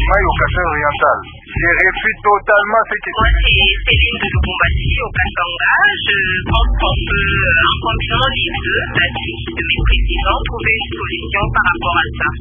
Mai au Kasai oriental. Je réfute totalement ce que... Moi, c'est Céline de Lubumbashi au Katanga. Je pense qu'on peut, en continuant les deux avis de mes présidents, trouver une solution par rapport à ça.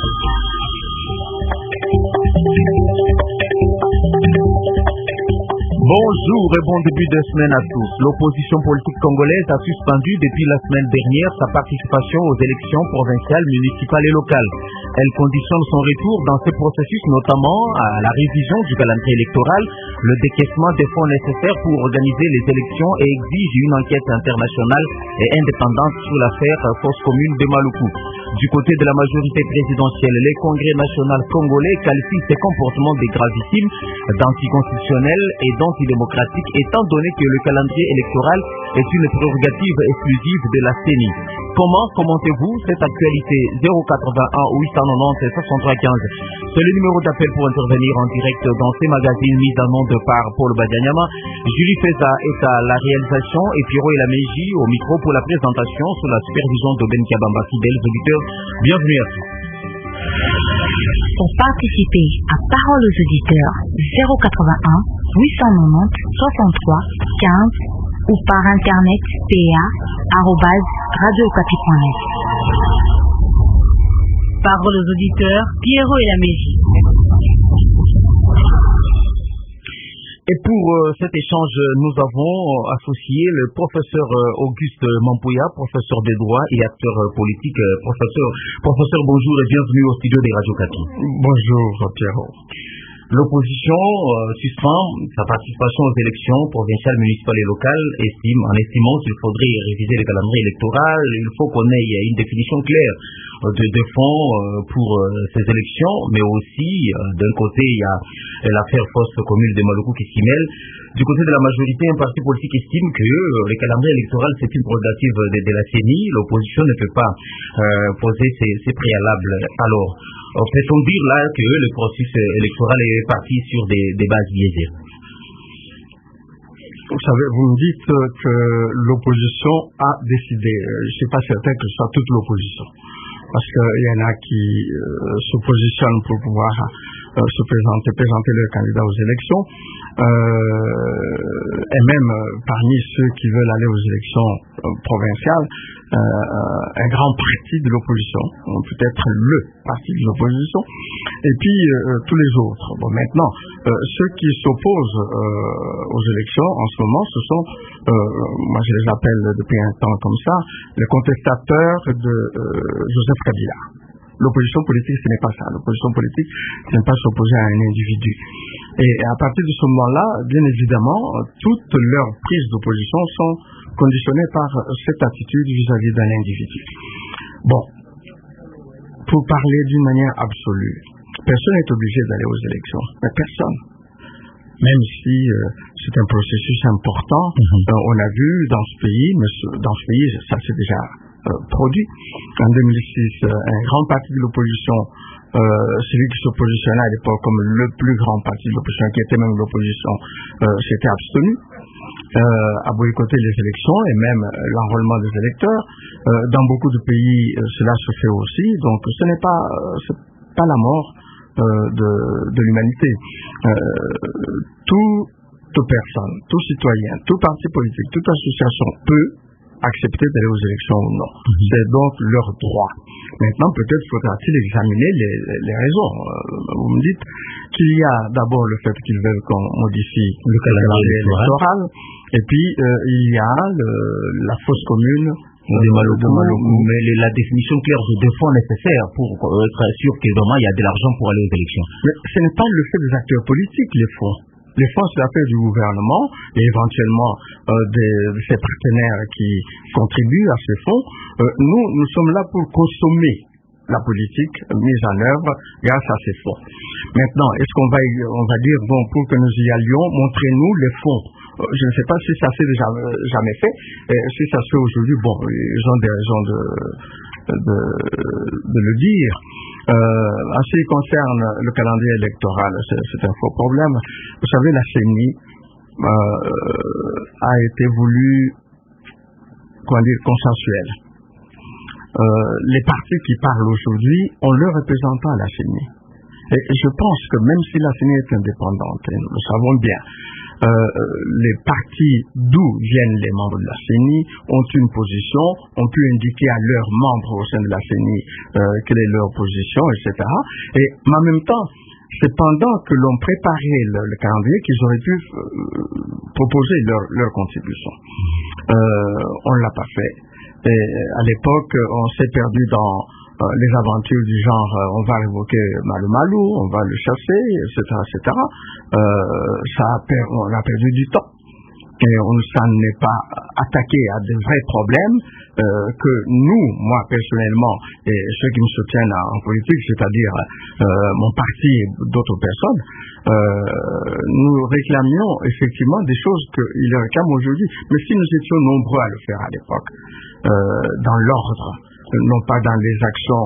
Bonjour et bon début de semaine à tous. L'opposition politique congolaise a suspendu depuis la semaine dernière sa participation aux élections provinciales, municipales et locales. Elle conditionne son retour dans ce processus notamment à la révision du calendrier électoral, le décaissement des fonds nécessaires pour organiser les élections et exige une enquête internationale et indépendante sur l'affaire fosse commune de Maluku. Du côté de la majorité présidentielle, le Congrès national congolais qualifie ces comportements de gravissimes, d'anticonstitutionnels et d'antidémocratiques, étant donné que le calendrier électoral est une prérogative exclusive de la CENI. Comment commentez-vous cette actualité? 081 890 6315. C'est le numéro d'appel pour intervenir en direct dans ces magazines mis en nom de par Paul Badianyama. Julie Feza est à la réalisation et Pierrot et la Meiji au micro pour la présentation sous la supervision de Ben Kabamba, fidèles auditeurs. Bienvenue à tous. Pour participer à Parole aux auditeurs, 081 890 63 15 ou par internet pa@radiocapi.net. Parole aux auditeurs, Pierrot et la Mégie. Et pour cet échange, nous avons associé le professeur Auguste Mampouya, professeur de droit et acteur politique. Professeur, bonjour et bienvenue au studio des Radio Capi. Bonjour Pierrot. L'opposition suspend sa participation aux élections provinciales, municipales et locales, en estimant qu'il faudrait réviser le calendrier électoral. Il faut qu'on ait une définition claire de fonds pour ces élections, mais aussi d'un côté il y a l'affaire fosse commune de Maluku qui s'y mêle. Du côté de la majorité, un parti politique estime que le calendrier électoral c'est une prérogative de la CENI. L'opposition ne peut pas poser ses préalables. Alors, peut-on dire là que le processus électoral est parti sur des bases biaisées? Vous savez, vous me dites que l'opposition a décidé. Je ne suis pas certain que ce soit toute l'opposition. Parce qu'il y en a qui se positionnent pour pouvoir présenter leur candidat aux élections. Et même parmi ceux qui veulent aller aux élections provinciales, un grand parti de l'opposition, peut-être le parti de l'opposition, et puis tous les autres. Bon, maintenant, ceux qui s'opposent aux élections en ce moment, ce sont, moi je les appelle depuis un temps comme ça, les contestateurs de Joseph Kabila. L'opposition politique, ce n'est pas ça. L'opposition politique, ce n'est pas s'opposer à un individu. Et à partir de ce moment-là, bien évidemment, toutes leurs prises d'opposition sont conditionnées par cette attitude vis-à-vis d'un individu. Bon, pour parler d'une manière absolue, personne n'est obligé d'aller aux élections. Mais personne. Même si c'est un processus important, on a vu dans ce pays, ça s'est déjà produit. En 2006, un grand parti de l'opposition, celui qui se positionnait à l'époque comme le plus grand parti de l'opposition, qui était même l'opposition, s'était abstenu à boycotter les élections et même l'enrôlement des électeurs. Dans beaucoup de pays, cela se fait aussi. Donc, ce n'est pas la mort de l'humanité. Toute personne, tout citoyen, tout parti politique, toute association peut accepter d'aller aux élections ou non. C'est donc leur droit. Maintenant, peut-être faudra-t-il examiner les raisons. Vous me dites qu'il y a d'abord le fait qu'ils veulent qu'on modifie le calendrier électoral, et puis il y a la fosse commune de Maluku, mais la définition claire des fonds nécessaires pour être sûr que vraiment il y a de l'argent pour aller aux élections. Mais ce n'est pas le fait des acteurs politiques, les fonds. Les fonds, c'est l'affaire du gouvernement et éventuellement de ses partenaires qui contribuent à ces fonds. Nous sommes là pour consommer la politique mise en œuvre grâce à ces fonds. Maintenant, est-ce qu'on va dire, bon, pour que nous y allions, montrez-nous les fonds. Je ne sais pas si ça s'est déjà jamais fait. Si ça se fait aujourd'hui, bon, ils ont des raisons de le dire. En ce qui concerne le calendrier électoral, c'est un faux problème. Vous savez, la CENI a été voulue, consensuelle. Les partis qui parlent aujourd'hui ont leur représentant à la CENI. Et je pense que même si la CENI est indépendante, et nous le savons bien, les partis d'où viennent les membres de la CENI ont une position, ont pu indiquer à leurs membres au sein de la CENI quelle est leur position, etc. Mais en même temps, c'est pendant que l'on préparait le calendrier qu'ils auraient pu proposer leur contribution. On ne l'a pas fait. Et à l'époque, on s'est perdu dans les aventures du genre on va révoquer Malou, on va le chasser, etc. On a perdu du temps. Et on ne s'en est pas attaqué à de vrais problèmes que nous, moi personnellement, et ceux qui me soutiennent en politique, c'est-à-dire mon parti et d'autres personnes, nous réclamions effectivement des choses qu'ils réclament aujourd'hui. Mais si nous étions nombreux à le faire à l'époque, dans l'ordre, non pas dans les actions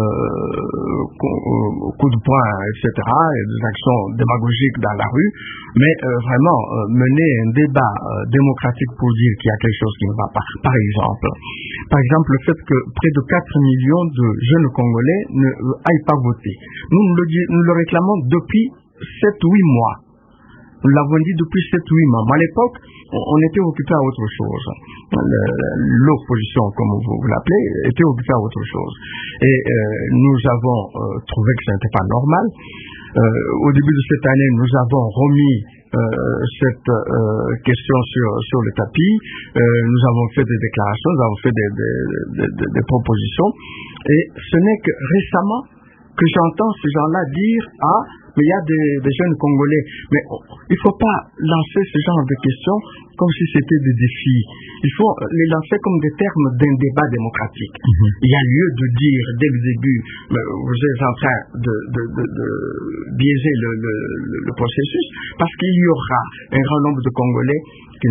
coup de poing, etc., et des actions démagogiques dans la rue, mais vraiment mener un débat démocratique pour dire qu'il y a quelque chose qui ne va pas. Par exemple, le fait que près de 4 millions de jeunes Congolais ne aillent pas voter. Nous le réclamons depuis 7-8 mois. Nous l'avons dit depuis 7-8 mois. À l'époque, on était occupé à autre chose. L'opposition, comme vous l'appelez, était occupée à autre chose. Et nous avons trouvé que ce n'était pas normal. Au début de cette année, nous avons remis cette question sur le tapis. Nous avons fait des déclarations, nous avons fait des propositions. Et ce n'est que récemment que j'entends ces gens-là dire « Ah, mais il y a des jeunes Congolais. » Mais il ne faut pas lancer ce genre de questions comme si c'était des défis. Il faut les lancer comme des termes d'un débat démocratique. Il y a lieu de dire dès le début, vous êtes en train de biaiser le processus, parce qu'il y aura un grand nombre de Congolais qui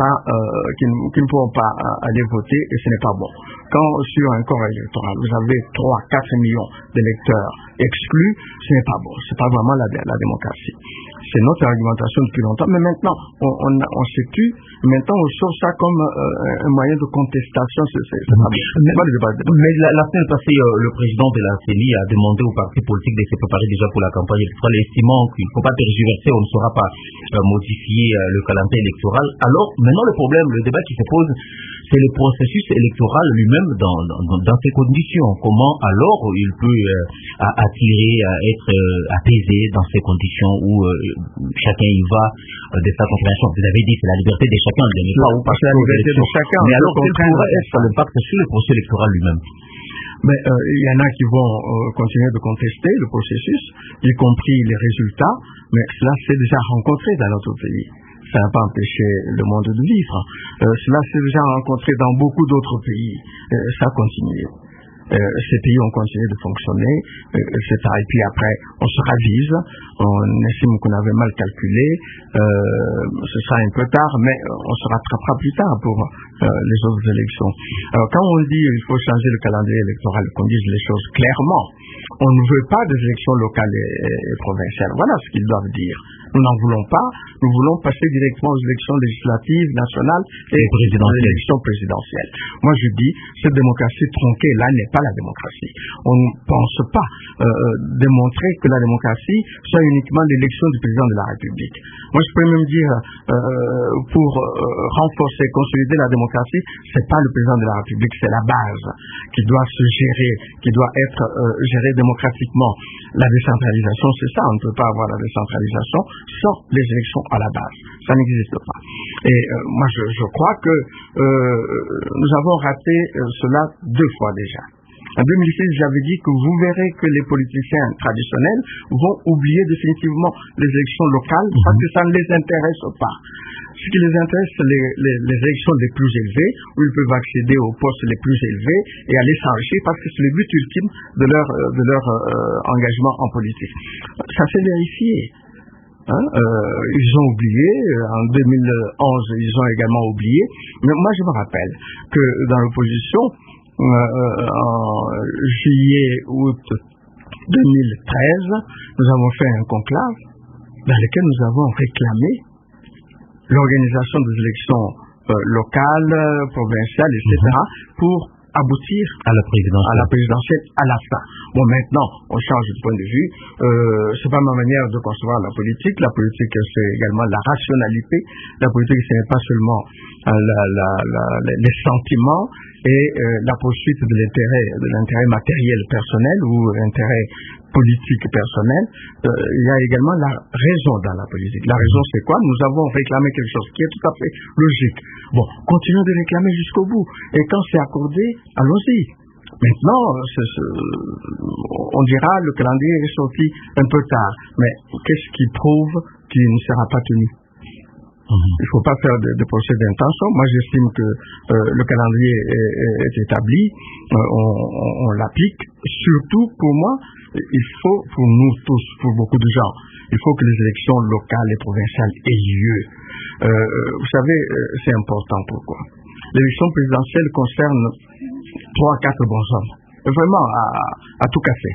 ne pourront pas aller voter, et ce n'est pas bon. Quand sur un corps électoral, vous avez 3-4 millions d'électeurs exclus, ce n'est pas bon. C'est pas vraiment la démocratie. C'est notre argumentation depuis longtemps, mais maintenant, on s'est tu. Maintenant, on sort ça comme un moyen de contestation. C'est pas bon. Mais la semaine passée, le président de la CENI a demandé aux partis politiques de se préparer déjà pour la campagne électorale, estimant qu'il ne faut pas tergiverser, on ne saura pas modifier le calendrier électoral. Alors, maintenant, le débat qui se pose, c'est le processus électoral lui-même dans ces conditions. Comment alors il peut attirer, être apaisé dans ces conditions où chacun y va de sa compréhension. Vous avez dit c'est la liberté de chacun, de ne pas où passer à l'élection. Mais alors, quel pourrait être l'impact sur le processus électoral lui-même? Mais il y en a qui vont continuer de contester le processus, y compris les résultats, mais cela s'est déjà rencontré dans notre pays. Ça n'a pas empêché le monde de vivre. Cela s'est déjà rencontré dans beaucoup d'autres pays. Ça continue. Ces pays ont continué de fonctionner, etc. Et puis après, on se ravise, on estime qu'on avait mal calculé, ce sera un peu tard, mais on se rattrapera plus tard pour les autres élections. Alors quand on dit qu'il faut changer le calendrier électoral, qu'on dise les choses clairement, on ne veut pas des élections locales et provinciales. Voilà ce qu'ils doivent dire. Nous n'en voulons pas. Nous voulons passer directement aux élections législatives, nationales et aux élections présidentielles. Moi, je dis, cette démocratie tronquée, là, n'est pas la démocratie. On ne pense pas démontrer que la démocratie soit uniquement l'élection du président de la République. Moi, je peux même dire, pour renforcer, consolider la démocratie, c'est pas le président de la République, c'est la base qui doit se gérer, qui doit être gérée démocratiquement. La décentralisation, c'est ça. On ne peut pas avoir la décentralisation sans les élections à la base. Ça n'existe pas. Et moi, je crois que nous avons raté cela 2 fois déjà. En 2006, j'avais dit que vous verrez que les politiciens traditionnels vont oublier définitivement les élections locales parce que ça ne les intéresse pas. Ce qui les intéresse, c'est les élections les plus élevées, où ils peuvent accéder aux postes les plus élevés et aller s'enrichir parce que c'est le but ultime de leur engagement en politique. Ça s'est vérifié. Ils ont oublié, en 2011 ils ont également oublié, mais moi je me rappelle que dans l'opposition, en juillet-août 2013, nous avons fait un conclave dans lequel nous avons réclamé l'organisation des élections locales, provinciales, etc., pour aboutir à la présidentielle à la fin. Bon, maintenant, on change de point de vue. C'est pas ma manière de concevoir la politique. La politique, c'est également la rationalité. La politique, ce n'est pas seulement les sentiments et la poursuite de l'intérêt matériel personnel ou l'intérêt politique personnel. Il y a également la raison dans la politique. La raison, c'est quoi? Nous avons réclamé quelque chose qui est tout à fait logique. Bon, continuons de réclamer jusqu'au bout. Et quand c'est accordé, allons-y. Maintenant, on dira le calendrier est sorti un peu tard. Mais qu'est-ce qui prouve qu'il ne sera pas tenu? Il ne faut pas faire de procès d'intention. Moi, j'estime que le calendrier est établi. On l'applique. Surtout, pour moi, il faut, pour nous tous, pour beaucoup de gens, il faut que les élections locales et provinciales aient lieu. Vous savez, c'est important. Pourquoi? L'élection présidentielle concerne 3-4 bonshommes. Vraiment, à tout casser.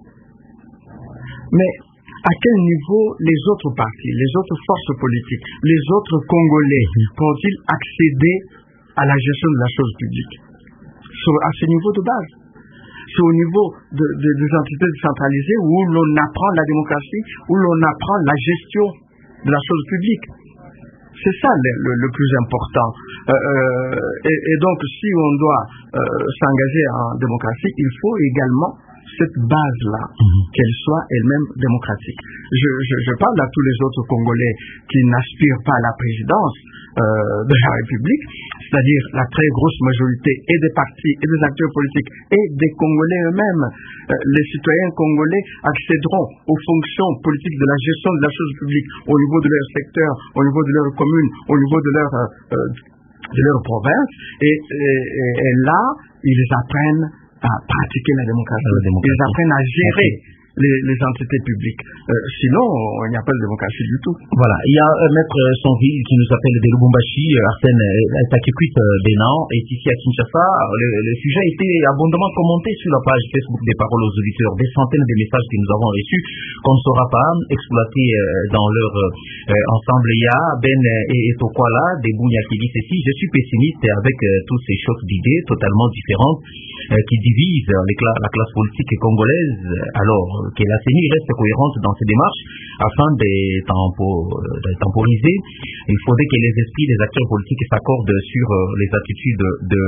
Mais à quel niveau les autres partis, les autres forces politiques, les autres Congolais vont-ils accéder à la gestion de la chose publique? À ce niveau de base. C'est au niveau des entités décentralisées où l'on apprend la démocratie, où l'on apprend la gestion de la chose publique. C'est ça le plus important. Et donc, si on doit s'engager en démocratie, il faut également cette base-là, qu'elle soit elle-même démocratique. Je parle à tous les autres Congolais qui n'aspirent pas à la présidence de la République, c'est-à-dire la très grosse majorité et des partis et des acteurs politiques et des Congolais eux-mêmes. Les citoyens congolais accéderont aux fonctions politiques de la gestion de la chose publique au niveau de leur secteur, au niveau de leur commune, au niveau de leur province, et là, ils apprennent à pratiquer la démocratie. Ils apprennent à gérer les entités publiques. Sinon, il n'y a pas de démocratie du tout. Voilà. Il y a Maître Sonville qui nous appelle de Lubumbashi, Arsène Takikwit Bénan, est ici à Kinshasa. Le sujet a été abondamment commenté sur la page Facebook des Paroles aux auditeurs. Des centaines de messages que nous avons reçus qu'on ne saura pas exploiter dans leur ensemble. Il y a Ben et Tokwala, des Bounia qui disent ceci: je suis pessimiste avec tous ces chocs d'idées totalement différentes qui divisent la classe politique congolaise. Alors, que la CENI reste cohérente dans ses démarches afin de temporiser. Il faudrait que les esprits des acteurs politiques s'accordent sur les attitudes de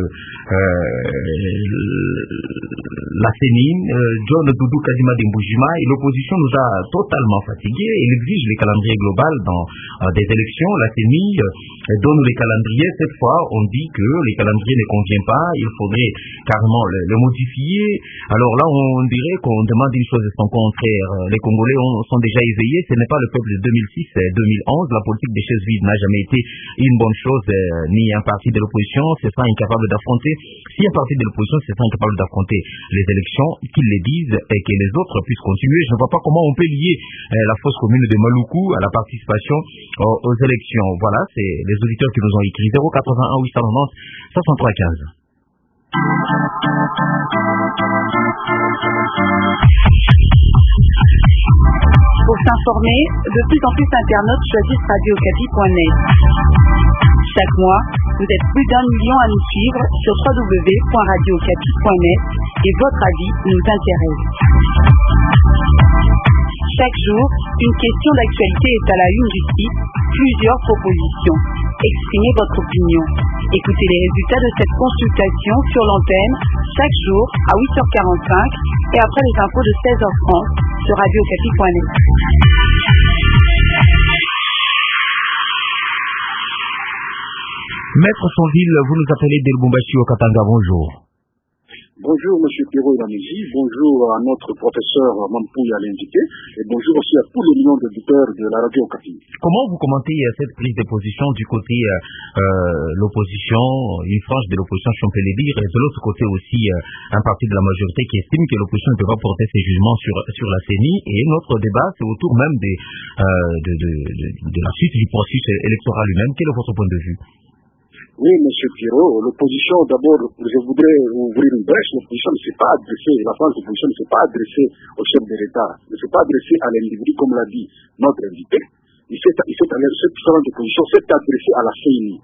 la CENI. John Doudou Kadima Dimbujima, et l'opposition nous a totalement fatigués. Il exige les calendriers global dans des élections. La CENI donne les calendriers. Cette fois, on dit que les calendriers ne conviennent pas. Il faudrait carrément le modifier. Alors là, on dirait qu'on demande une chose son contraire. Les Congolais sont déjà éveillés. Ce n'est pas le peuple de 2006-2011. La politique des chaises vides n'a jamais été une bonne chose, ni un parti de l'opposition se sent incapable d'affronter. Si un parti de l'opposition se sent incapable d'affronter les élections, qu'ils les disent et que les autres puissent continuer. Je ne vois pas comment on peut lier la fosse commune de Maluku à la participation aux élections. Voilà, c'est les auditeurs qui nous ont écrit. 081 890 63 15. Pour s'informer, de plus en plus d'internautes choisissent radiocapi.net. Chaque mois, vous êtes plus d'1 million à nous suivre sur www.radiocapi.net et votre avis nous intéresse. Chaque jour, une question d'actualité est à la une du site, plusieurs propositions. Exprimez votre opinion. Écoutez les résultats de cette consultation sur l'antenne chaque jour à 8h45 et après les infos de 16h30 sur radiocapi.net. Maître Sonville, vous nous appelez de Lubumbashi au Katanga, bonjour. Bonjour M. Pierrot Ramezi, bonjour à notre professeur Mampouya l'invité et bonjour aussi à tous les millions d'auditeurs de la radio Okapi. Comment vous commentez cette prise de position du côté l'opposition, une frange de l'opposition si on peut le dire, et de l'autre côté aussi un parti de la majorité qui estime que l'opposition ne peut pas porter ses jugements sur la CENI, et notre débat c'est autour même de la suite du processus électoral lui-même. Quel est votre point de vue? Oui, M. Pierrot, l'opposition, d'abord, je voudrais ouvrir une brèche. L'opposition ne s'est pas adressée, la France d'opposition ne s'est pas adressée au chef de l'État, ne s'est pas adressée à l'individu, comme l'a dit notre invité. Cette différente opposition s'est adressée à la CENI.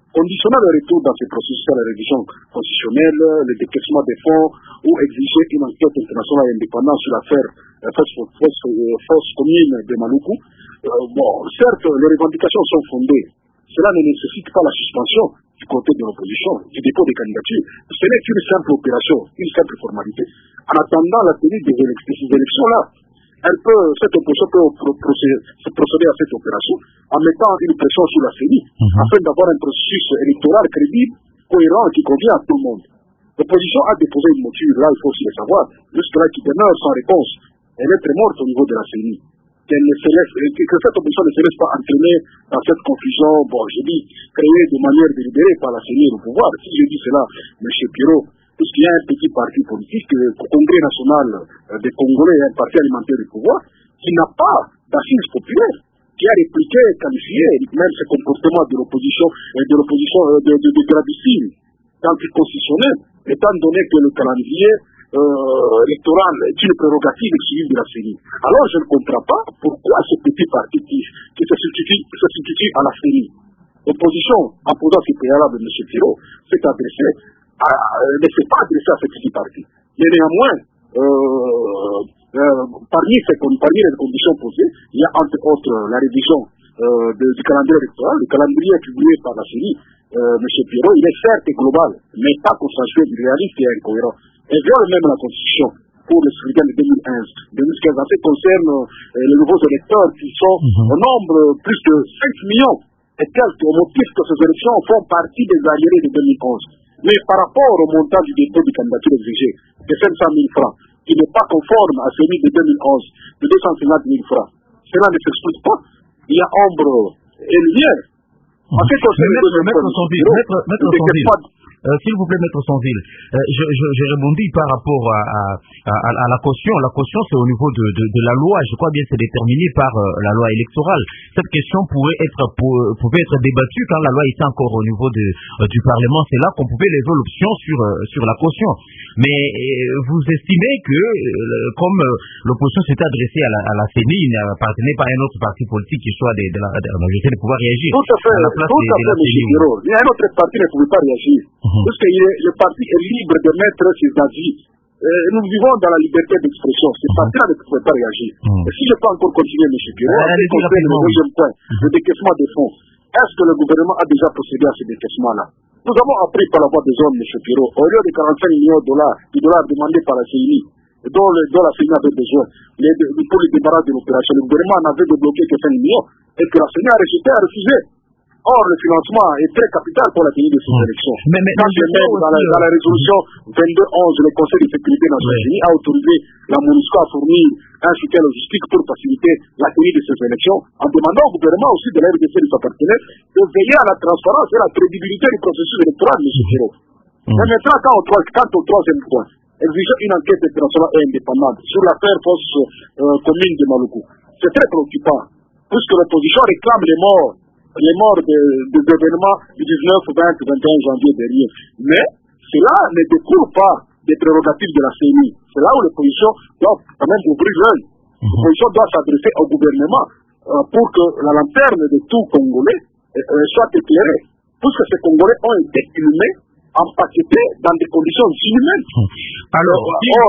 conditionnant le retour dans ces processus à la révision constitutionnelle, le décaissement des fonds ou exiger une enquête internationale indépendante sur l'affaire fosse commune de Maluku. Certes, les revendications sont fondées. Cela ne nécessite pas la suspension du côté de l'opposition, du dépôt des candidatures. Ce n'est qu'une simple opération, une simple formalité. En attendant la tenue de ces élections-là, cette opposition peut procéder à cette opération en mettant une pression sur la CENI afin d'avoir un processus électoral crédible, cohérent et qui convient à tout le monde. L'opposition a déposé une mouture, là il faut aussi le savoir, jusque-là qui demeure sans réponse. Elle est très morte au niveau de la CENI. Que cette opposition ne se laisse pas entraîner dans cette confusion, créée de manière délibérée par la CENI et le pouvoir. Si je dis cela, M. Pirot, puisqu'il y a un petit parti politique, le Congrès national des Congolais, un parti alimentaire du pouvoir, qui n'a pas d'assise populaire, qui a répliqué, qualifié, même ce comportement de l'opposition, de gravissime, anticonstitutionnel, étant donné que le calendrier électoral est une prérogative exclusive de la CENI. Alors je ne comprends pas pourquoi ce petit parti qui se substitue à la CENI. L'opposition, en posant ses préalables de M. Pirot, ne s'est pas adressée à ce petit parti. Mais néanmoins, parmi les conditions posées, il y a entre autres la révision du calendrier électoral. Le calendrier publié par la CENI, M. Pirot, il est certes global, mais pas consensuel, réaliste et incohérent. Elle viole même la Constitution pour le scrutin de 2015. En ce qui concerne les nouveaux électeurs qui sont au nombre plus de 5 millions et quelques, au motif que ces élections font partie des arriérés de 2011. Mais par rapport au montant du dépôt de candidature exigé de 500 000 francs, qui n'est pas conforme à celui de 2011 de 250 000 francs, cela ne s'explique pas. Il y a ombre et lumière. En ce qui concerne s'il vous plaît, Maître Sanville, je rebondis par rapport à la caution. La caution, c'est au niveau de la loi. Je crois bien que c'est déterminé par la loi électorale. Cette question pouvait être débattue quand la loi était encore au niveau du Parlement. C'est là qu'on pouvait lever l'option sur la caution. Mais vous estimez que, comme l'opposition s'était adressée à la CENI, il n'appartenait pas à un autre parti politique qui soit de la majorité de pouvoir réagir. Tout à fait, à la place de la CENI. Il y a un autre parti qui ne pouvait pas réagir. Parce que le parti est libre de mettre ses avis. Nous vivons dans la liberté d'expression. Ce parti-là ne pouvait pas réagir. Si je peux encore continuer, M. Pirot, le deuxième point, le décaissement des fonds. Est-ce que le gouvernement a déjà procédé à ce décaissement-là? Nous avons appris par la voie des hommes, M. Pirot, au lieu de 45 millions de dollars demandés par la CENI, dont la CENI avait besoin pour le débarras de l'opération, le gouvernement n'avait débloqué que 5 millions et que la CENI a refusé. Or, le financement est très capital pour la tenue de ces élections. Quand je mets dans la résolution 2211, le Conseil de sécurité nationale a autorisé la MONUSCO à fournir un soutien logistique pour faciliter la tenue de ces élections, en demandant au gouvernement aussi de la RDC et de sa partenaire de veiller à la transparence et à la crédibilité du processus électoral, M. Pirot. Mais maintenant, quant au troisième point, exiger une enquête internationale et indépendante sur l'affaire fosse commune de Maluku, c'est très préoccupant, puisque l'opposition réclame les morts des événements du 19, 20, 21 janvier dernier. Mais cela ne découle pas des prérogatives de la CENI. C'est là où l'opposition doit quand même ouvrir l'œil. L'opposition doit s'adresser au gouvernement pour que la lanterne de tout Congolais soit éclairée. Puisque ces Congolais ont été inhumés, empaquetés dans des conditions inhumaines. Alors,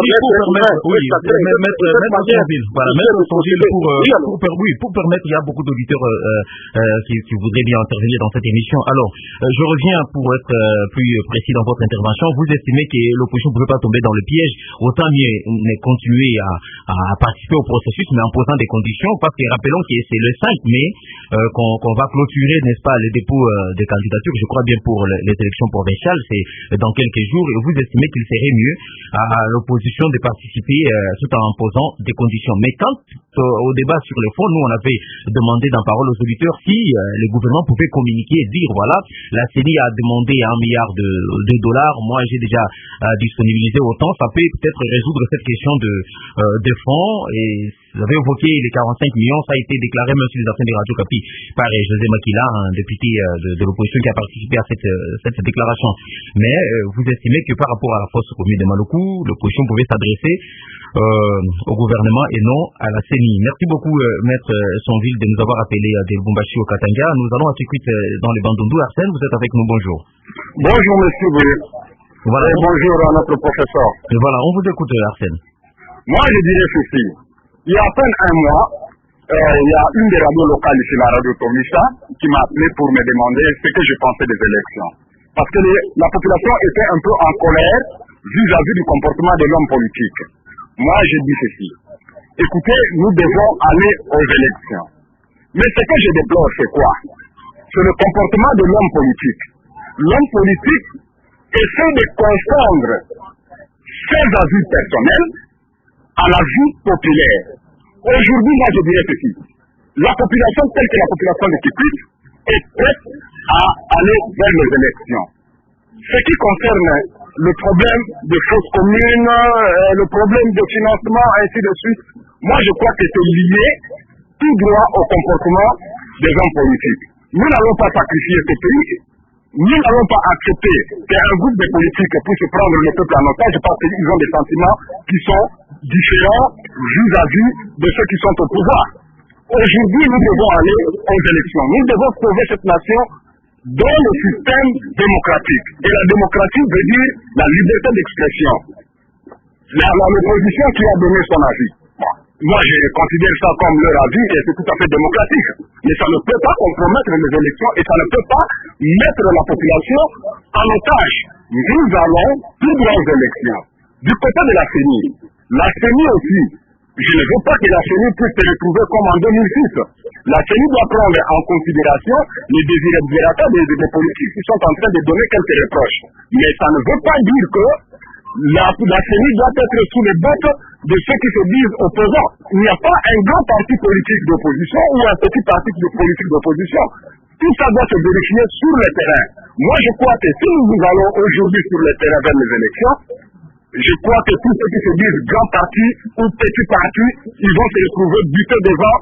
pour permettre, il y a beaucoup d'auditeurs qui voudraient bien intervenir dans cette émission. Alors, je reviens pour être plus précis dans votre intervention. Vous estimez que l'opposition ne pouvait pas tomber dans le piège, autant mieux continuer à participer au processus, mais en posant des conditions, parce que rappelons que c'est le 5 mai qu'on va clôturer, n'est-ce pas, le dépôt de candidature, je crois bien pour les élections provinciales, c'est dans quelques jours, et vous estimez qu'il serait mieux à l'opposition de participer tout en posant des conditions. Mais quant au débat sur le fond, nous on avait demandé d'en parole aux auditeurs si le gouvernement pouvait communiquer et dire voilà, la CENI a demandé $1 milliard, moi j'ai déjà disponibilisé autant, ça peut peut-être résoudre cette question de fonds, et Vous avez évoqué les 45 millions, ça a été déclaré même sur les antennes de Radio Kapi par José Makila, un député de l'opposition qui a participé à cette déclaration. Mais vous estimez que par rapport à la fosse commune de Maluku, l'opposition pouvait s'adresser au gouvernement et non à la CENI. Merci beaucoup, Maître Sonville, de nous avoir appelé de Lubumbashi au Katanga. Nous allons à suite dans les Bandundu. Arsène, vous êtes avec nous, bonjour. Bonjour, monsieur Bouyé. Voilà. Et bonjour à notre professeur. Et voilà, on vous écoute, Arsène. Moi, je dirais ceci. Il y a à peine un mois, il y a une des radios locales ici, la radio Tomisa, qui m'a appelé pour me demander ce que je pensais des élections. Parce que la population était un peu en colère vis-à-vis du comportement de l'homme politique. Moi, je dis ceci. Écoutez, nous devons aller aux élections. Mais ce que je déplore, c'est quoi? C'est le comportement de l'homme politique. L'homme politique essaie de confondre ses avis personnels à la vie populaire. Aujourd'hui, moi, je dirais ceci. La population, telle que la population de Kipik, est prête à aller vers les élections. Ce qui concerne le problème de fausses communes, le problème de financement, ainsi de suite, moi, je crois que c'est lié tout droit au comportement des hommes politiques. Nous n'allons pas sacrifier ce pays. Nous n'allons pas accepter qu'un groupe de politiques puisse prendre le peuple en otage parce qu'ils ont des sentiments qui sont différents vis-à-vis de ceux qui sont au pouvoir. Aujourd'hui, nous devons aller aux élections. Nous devons sauver cette nation dans le système démocratique. Et la démocratie veut dire la liberté d'expression. L'opposition qui a donné son avis. Moi, je considère ça comme leur avis et c'est tout à fait démocratique. Mais ça ne peut pas compromettre les élections et ça ne peut pas mettre la population en otage. Nous allons plus grandes élections. Du côté de la CENI aussi, je ne veux pas que la CENI puisse se retrouver comme en 2006. La CENI doit prendre en considération les désirabilités des politiques qui sont en train de donner quelques reproches. Mais ça ne veut pas dire que la CENI doit être sous les bottes de ceux qui se disent opposants. Il n'y a pas un grand parti politique d'opposition ou un petit parti politique d'opposition. Tout ça doit se vérifier sur le terrain. Moi, je crois que si nous allons aujourd'hui sur le terrain vers les élections, je crois que tous ceux qui se disent grands partis ou petits partis, ils vont se retrouver butés devant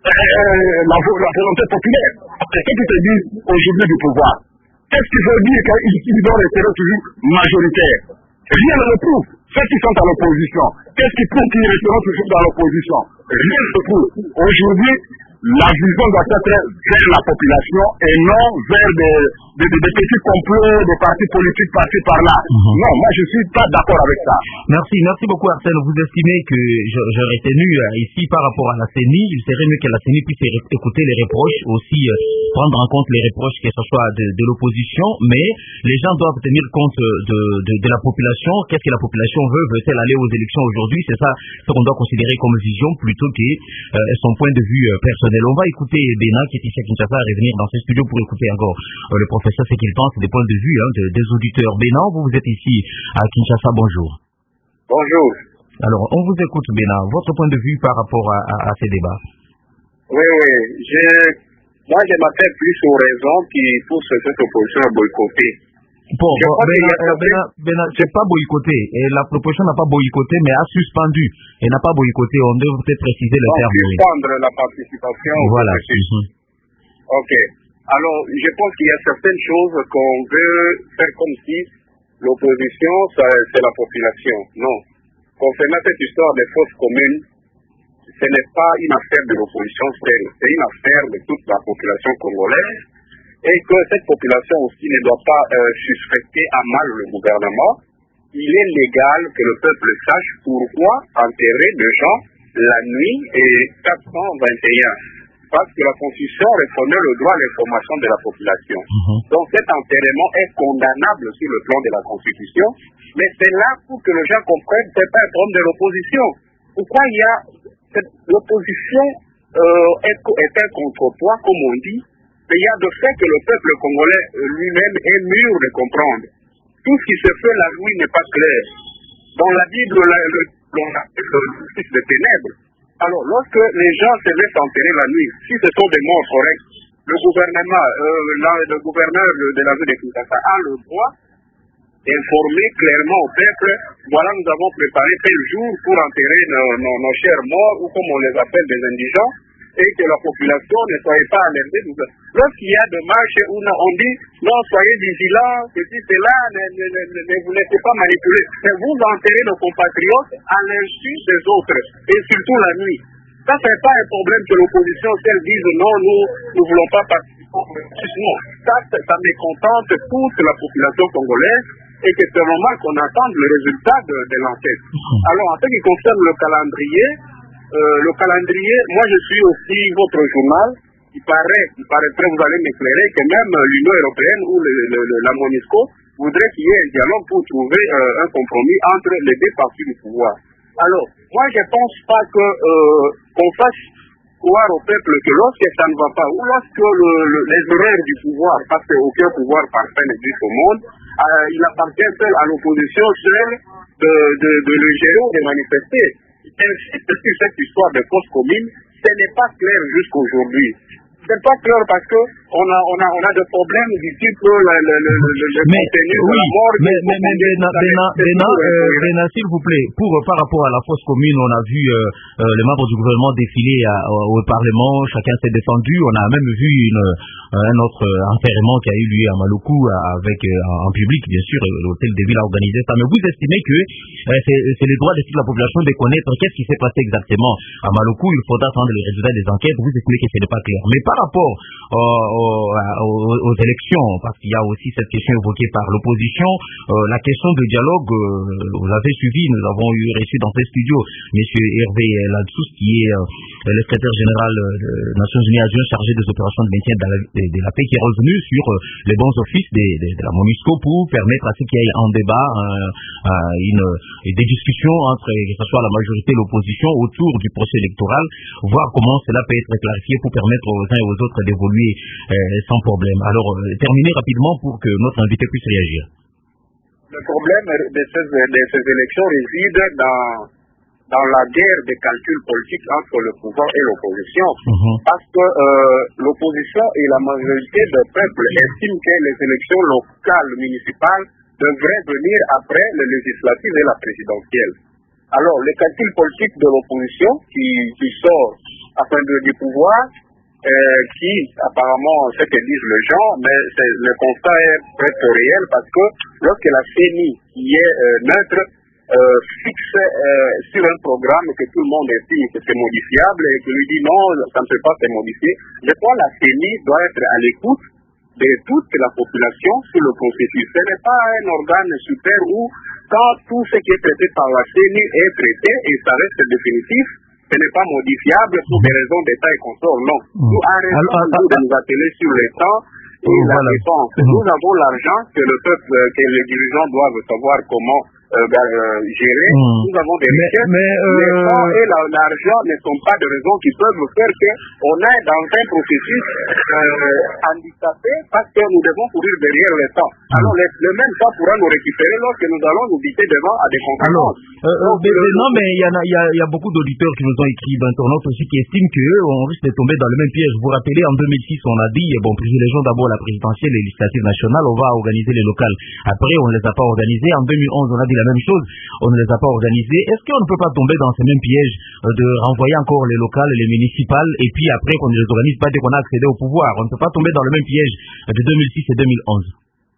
la volonté populaire. C'est ceux qui se disent aujourd'hui du pouvoir. Qu'est-ce qui veut dire qu'ils vont rester toujours majoritaires? Rien ne le prouve. Ceux qui sont à l'opposition, qu'est-ce qui prouve qu'ils resteront toujours dans l'opposition? Rien ne le prouve. Aujourd'hui, la vision doit être vers la population et non vers des petits complots, des partis politiques par-ci par-là. Non, moi je suis pas d'accord avec ça. Merci beaucoup Arsène. Vous estimez que j'aurais tenu ici par rapport à la CENI, il serait mieux que la CENI puisse écouter les reproches, aussi prendre en compte les reproches que ce soit de l'opposition, mais les gens doivent tenir compte de la population. Qu'est-ce que la population veut? Veut-elle aller aux élections aujourd'hui? C'est ça ce qu'on doit considérer comme vision plutôt que son point de vue personnel. On va écouter Bena qui est ici à Kinshasa à revenir dans ce studio pour écouter encore le professeur ce qu'il pense des points de vue des auditeurs. Bena, vous êtes ici à Kinshasa, bonjour. Bonjour. Alors, on vous écoute Bena, votre point de vue par rapport à ces débats. Oui, moi je m'appelle plus aux raisons qui poussent cette opposition à boycotter. Bon, Bena, c'est pas boycotté. Et la proposition n'a pas boycotté, mais a suspendu. Et n'a pas boycotté. On devrait peut-être préciser le terme. Suspendre la participation. Voilà. Ok. Alors, je pense qu'il y a certaines choses qu'on veut faire comme si l'opposition, c'est la population. Non. Concernant cette histoire des fausses communes, ce n'est pas une affaire de l'opposition seule. C'est une affaire de toute la population congolaise. Et que cette population aussi ne doit pas suspecter à mal le gouvernement. Il est légal que le peuple sache pourquoi enterrer des gens la nuit et 421. Parce que la Constitution reconnaît le droit à l'information de la population. Donc cet enterrement est condamnable sur le plan de la Constitution, mais c'est là pour que les gens comprennent que ce n'est pas un problème de l'opposition. Pourquoi il y a l'opposition est un contrepoids, comme on dit. Il y a de fait que le peuple congolais lui-même est mûr de comprendre. Tout ce qui se fait la nuit n'est pas clair. Dans la Bible, on appelle le fils de ténèbres. Alors, lorsque les gens se laissent enterrer la nuit, si ce sont des morts corrects, le gouverneur de la ville de Kinshasa a le droit informer clairement au peuple, voilà, nous avons préparé tel jour pour enterrer nos chers morts, ou comme on les appelle des indigents, et que la population ne soit pas alertée. Lorsqu'il y a des marches où on dit non, soyez vigilants, ceci, cela, ne vous laissez pas manipuler. Mais vous enterrez nos compatriotes à l'insu des autres, et surtout la nuit. Ça, ce n'est pas un problème que l'opposition, si elle dise non, nous ne voulons pas participer. Non, ça mécontente toute la population congolaise, et que c'est normal qu'on attende le résultat de l'enquête. Alors, en ce qui concerne le calendrier, moi je suis aussi votre journal. Il paraîtrait, vous allez m'éclairer, que même l'Union européenne ou la MONUSCO voudrait qu'il y ait un dialogue pour trouver un compromis entre les deux parties du pouvoir. Alors, moi je ne pense pas qu'on fasse croire au peuple que lorsque ça ne va pas, ou lorsque les erreurs du pouvoir, parce qu'aucun pouvoir parfait n'existe au monde, il appartient seul à l'opposition seule de le gérer ou de manifester. Insiste sur cette histoire de cause commune, ce n'est pas clair jusqu'aujourd'hui. C'est pas clair parce que on a des problèmes du type le contenu de la mort. Bénin, s'il vous plaît, par rapport à la fosse commune, on a vu les membres du gouvernement défiler au Parlement, chacun s'est défendu, on a même vu un autre enterrement qui a eu lieu à Maluku avec en public, bien sûr, l'hôtel de ville a organisé ça. Mais vous estimez que c'est le droit de toute la population de connaître qu'est-ce qui s'est passé exactement à Maluku? Il faudra attendre les résultats des enquêtes. Vous estimez que ce n'est pas clair. Mais par rapport aux élections, parce qu'il y a aussi cette question évoquée par l'opposition, la question de dialogue, vous avez suivi, nous avons reçu dans ce studio M. Hervé Ladsous, qui est le secrétaire général des Nations Unies adjoint chargé des opérations de maintien de la paix, qui est revenu sur les bons offices de la MONUSCO pour permettre à ce qu'il y ait un débat, des discussions entre, que ce soit la majorité et l'opposition, autour du procès électoral, voir comment cela peut être clarifié pour permettre aux uns et aux autres d'évoluer sans problème. Alors, terminez rapidement pour que notre invité puisse réagir. Le problème de ces élections réside dans la guerre des calculs politiques entre le pouvoir et l'opposition. Parce que l'opposition et la majorité du peuple estiment que les élections locales, municipales, devraient venir après les législatives et la présidentielle. Alors, les calculs politiques de l'opposition qui sort du pouvoir, qui apparemment ce que disent les gens, mais le constat est presque réel parce que lorsque la CENI, qui est neutre, fixe sur un programme que tout le monde estime que c'est modifiable et que lui dit non, ça ne peut pas se modifier, de quoi la CENI doit être à l'écoute de toute la population sur le processus. Ce n'est pas un organe super où quand tout ce qui est traité par la CENI est traité et ça reste définitif, ce n'est pas modifiable pour des raisons d'État et consorts, non. Nous arrêtons de nous atteler sur les temps et la défense. Nous avons l'argent que le peuple, que les dirigeants doivent savoir comment gérer. Nous avons des richesses. Les temps et l'argent ne sont pas des raisons qui peuvent faire qu'on est dans un processus handicapé parce que nous devons courir derrière le temps. Alors le même temps pourra nous récupérer lorsque nous allons nous biter devant à des concurrents. Non, mais il y a beaucoup d'auditeurs qui nous ont écrit, d'internautes aussi, qui estiment qu'on risque de tomber dans le même piège. Vous vous rappelez, en 2006, on a dit, privilégions d'abord la présidentielle et législative nationale, on va organiser les locales. Après, on ne les a pas organisées. En 2011, on a dit la même chose, on ne les a pas organisées. Est-ce qu'on ne peut pas tomber dans ce même piège de renvoyer encore les locales, les municipales, et puis après qu'on ne les organise pas dès qu'on a accédé au pouvoir? On ne peut pas tomber dans le même piège de 2006 et 2011.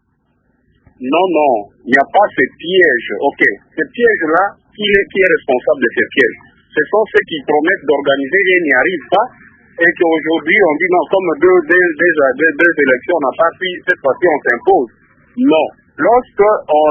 Non, il n'y a pas ce piège. Ok, ce piège-là, qui est responsable de ce piège? Ce sont ceux qui promettent d'organiser et n'y arrivent pas, et qu'aujourd'hui on dit non, comme deux élections on n'a pas pu, cette fois-ci on s'impose. Non. Lorsque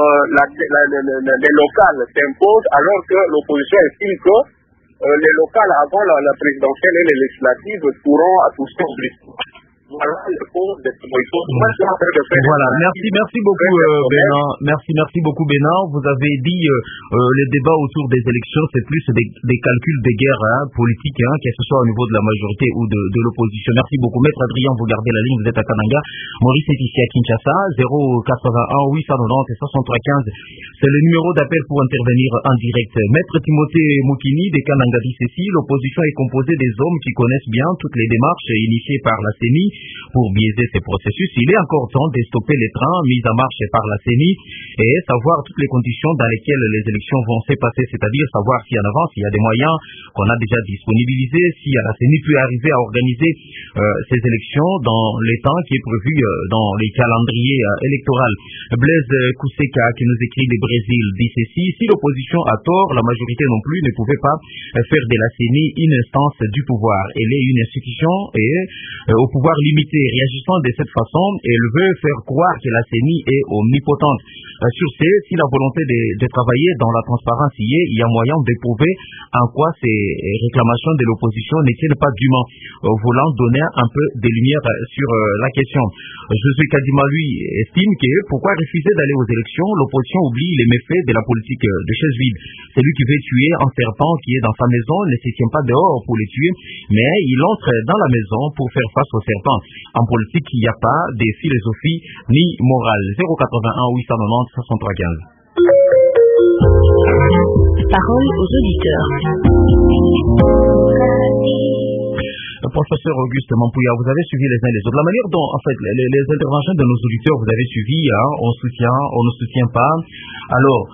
les locales s'imposent, alors que l'opposition estime que les locales avant la présidentielle et les législatives pourront accoucher au risque. Voilà le cause des propositions. Voilà, merci beaucoup Bénin. Merci beaucoup Bénin. Vous avez dit les débats autour des élections, c'est plus des calculs de guerre politique, que ce soit au niveau de la majorité ou de l'opposition. Merci beaucoup. Maître Adrien, vous gardez la ligne, vous êtes à Kananga. Maurice est ici à Kinshasa, 081 890 et 6315. C'est le numéro d'appel pour intervenir en direct. Maître Timothée Moukini de Kananga dit ceci: l'opposition est composée des hommes qui connaissent bien toutes les démarches initiées par la CENI pour biaiser ces processus. Il est encore temps de stopper les trains mis en marche par la CENI et savoir toutes les conditions dans lesquelles les élections vont se passer, c'est-à-dire savoir si en avance il y a des moyens qu'on a déjà disponibilisés, si la CENI peut arriver à organiser ces élections dans les temps qui est prévu dans les calendriers électoraux. Blaise Kuseka qui nous écrit du Brésil dit ceci: si l'opposition a tort, la majorité non plus ne pouvait pas faire de la CENI une instance du pouvoir. Elle est une institution et au pouvoir limité. Réagissant de cette façon, elle veut faire croire que la CENI est omnipotente. Sur ce, si la volonté de travailler dans la transparence y est, il y a moyen de prouver en quoi ces réclamations de l'opposition ne tiennent pas dûment, voulant donner un peu de lumière sur la question. Josué Kadima, lui, estime que pourquoi refuser d'aller aux élections? L'opposition oublie les méfaits de la politique de chaise vide. Celui qui veut tuer un serpent qui est dans sa maison ne se tient pas dehors pour le tuer, mais il entre dans la maison pour faire face au serpent. En politique, il n'y a pas de philosophie ni morale. 081 890 6315. Parole aux auditeurs. Professeur Auguste Mampouya, vous avez suivi les uns les autres. La manière dont, en fait, les interventions de nos auditeurs, vous avez suivi, hein, on soutient, on ne soutient pas. Alors,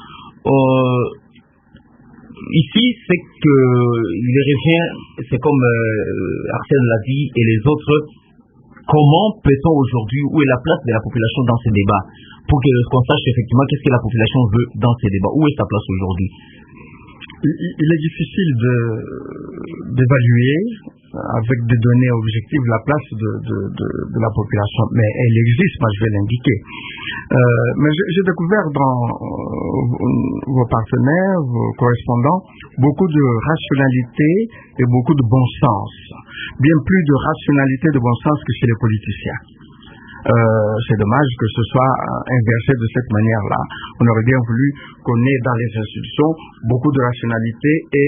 ici, c'est que les revient, c'est comme Arsène l'a dit, et les autres, comment peut-on aujourd'hui, où est la place de la population dans ces débats, pour qu'on sache effectivement qu'est-ce que la population veut dans ces débats, où est sa place aujourd'hui? Il est difficile d'évaluer avec des données objectives la place de la population, mais elle existe, moi je vais l'indiquer. Mais j'ai découvert dans vos partenaires, vos correspondants, beaucoup de rationalité et beaucoup de bon sens. Bien plus de rationalité et de bon sens que chez les politiciens. C'est dommage que ce soit inversé de cette manière-là. On aurait bien voulu qu'on ait dans les institutions beaucoup de rationalité et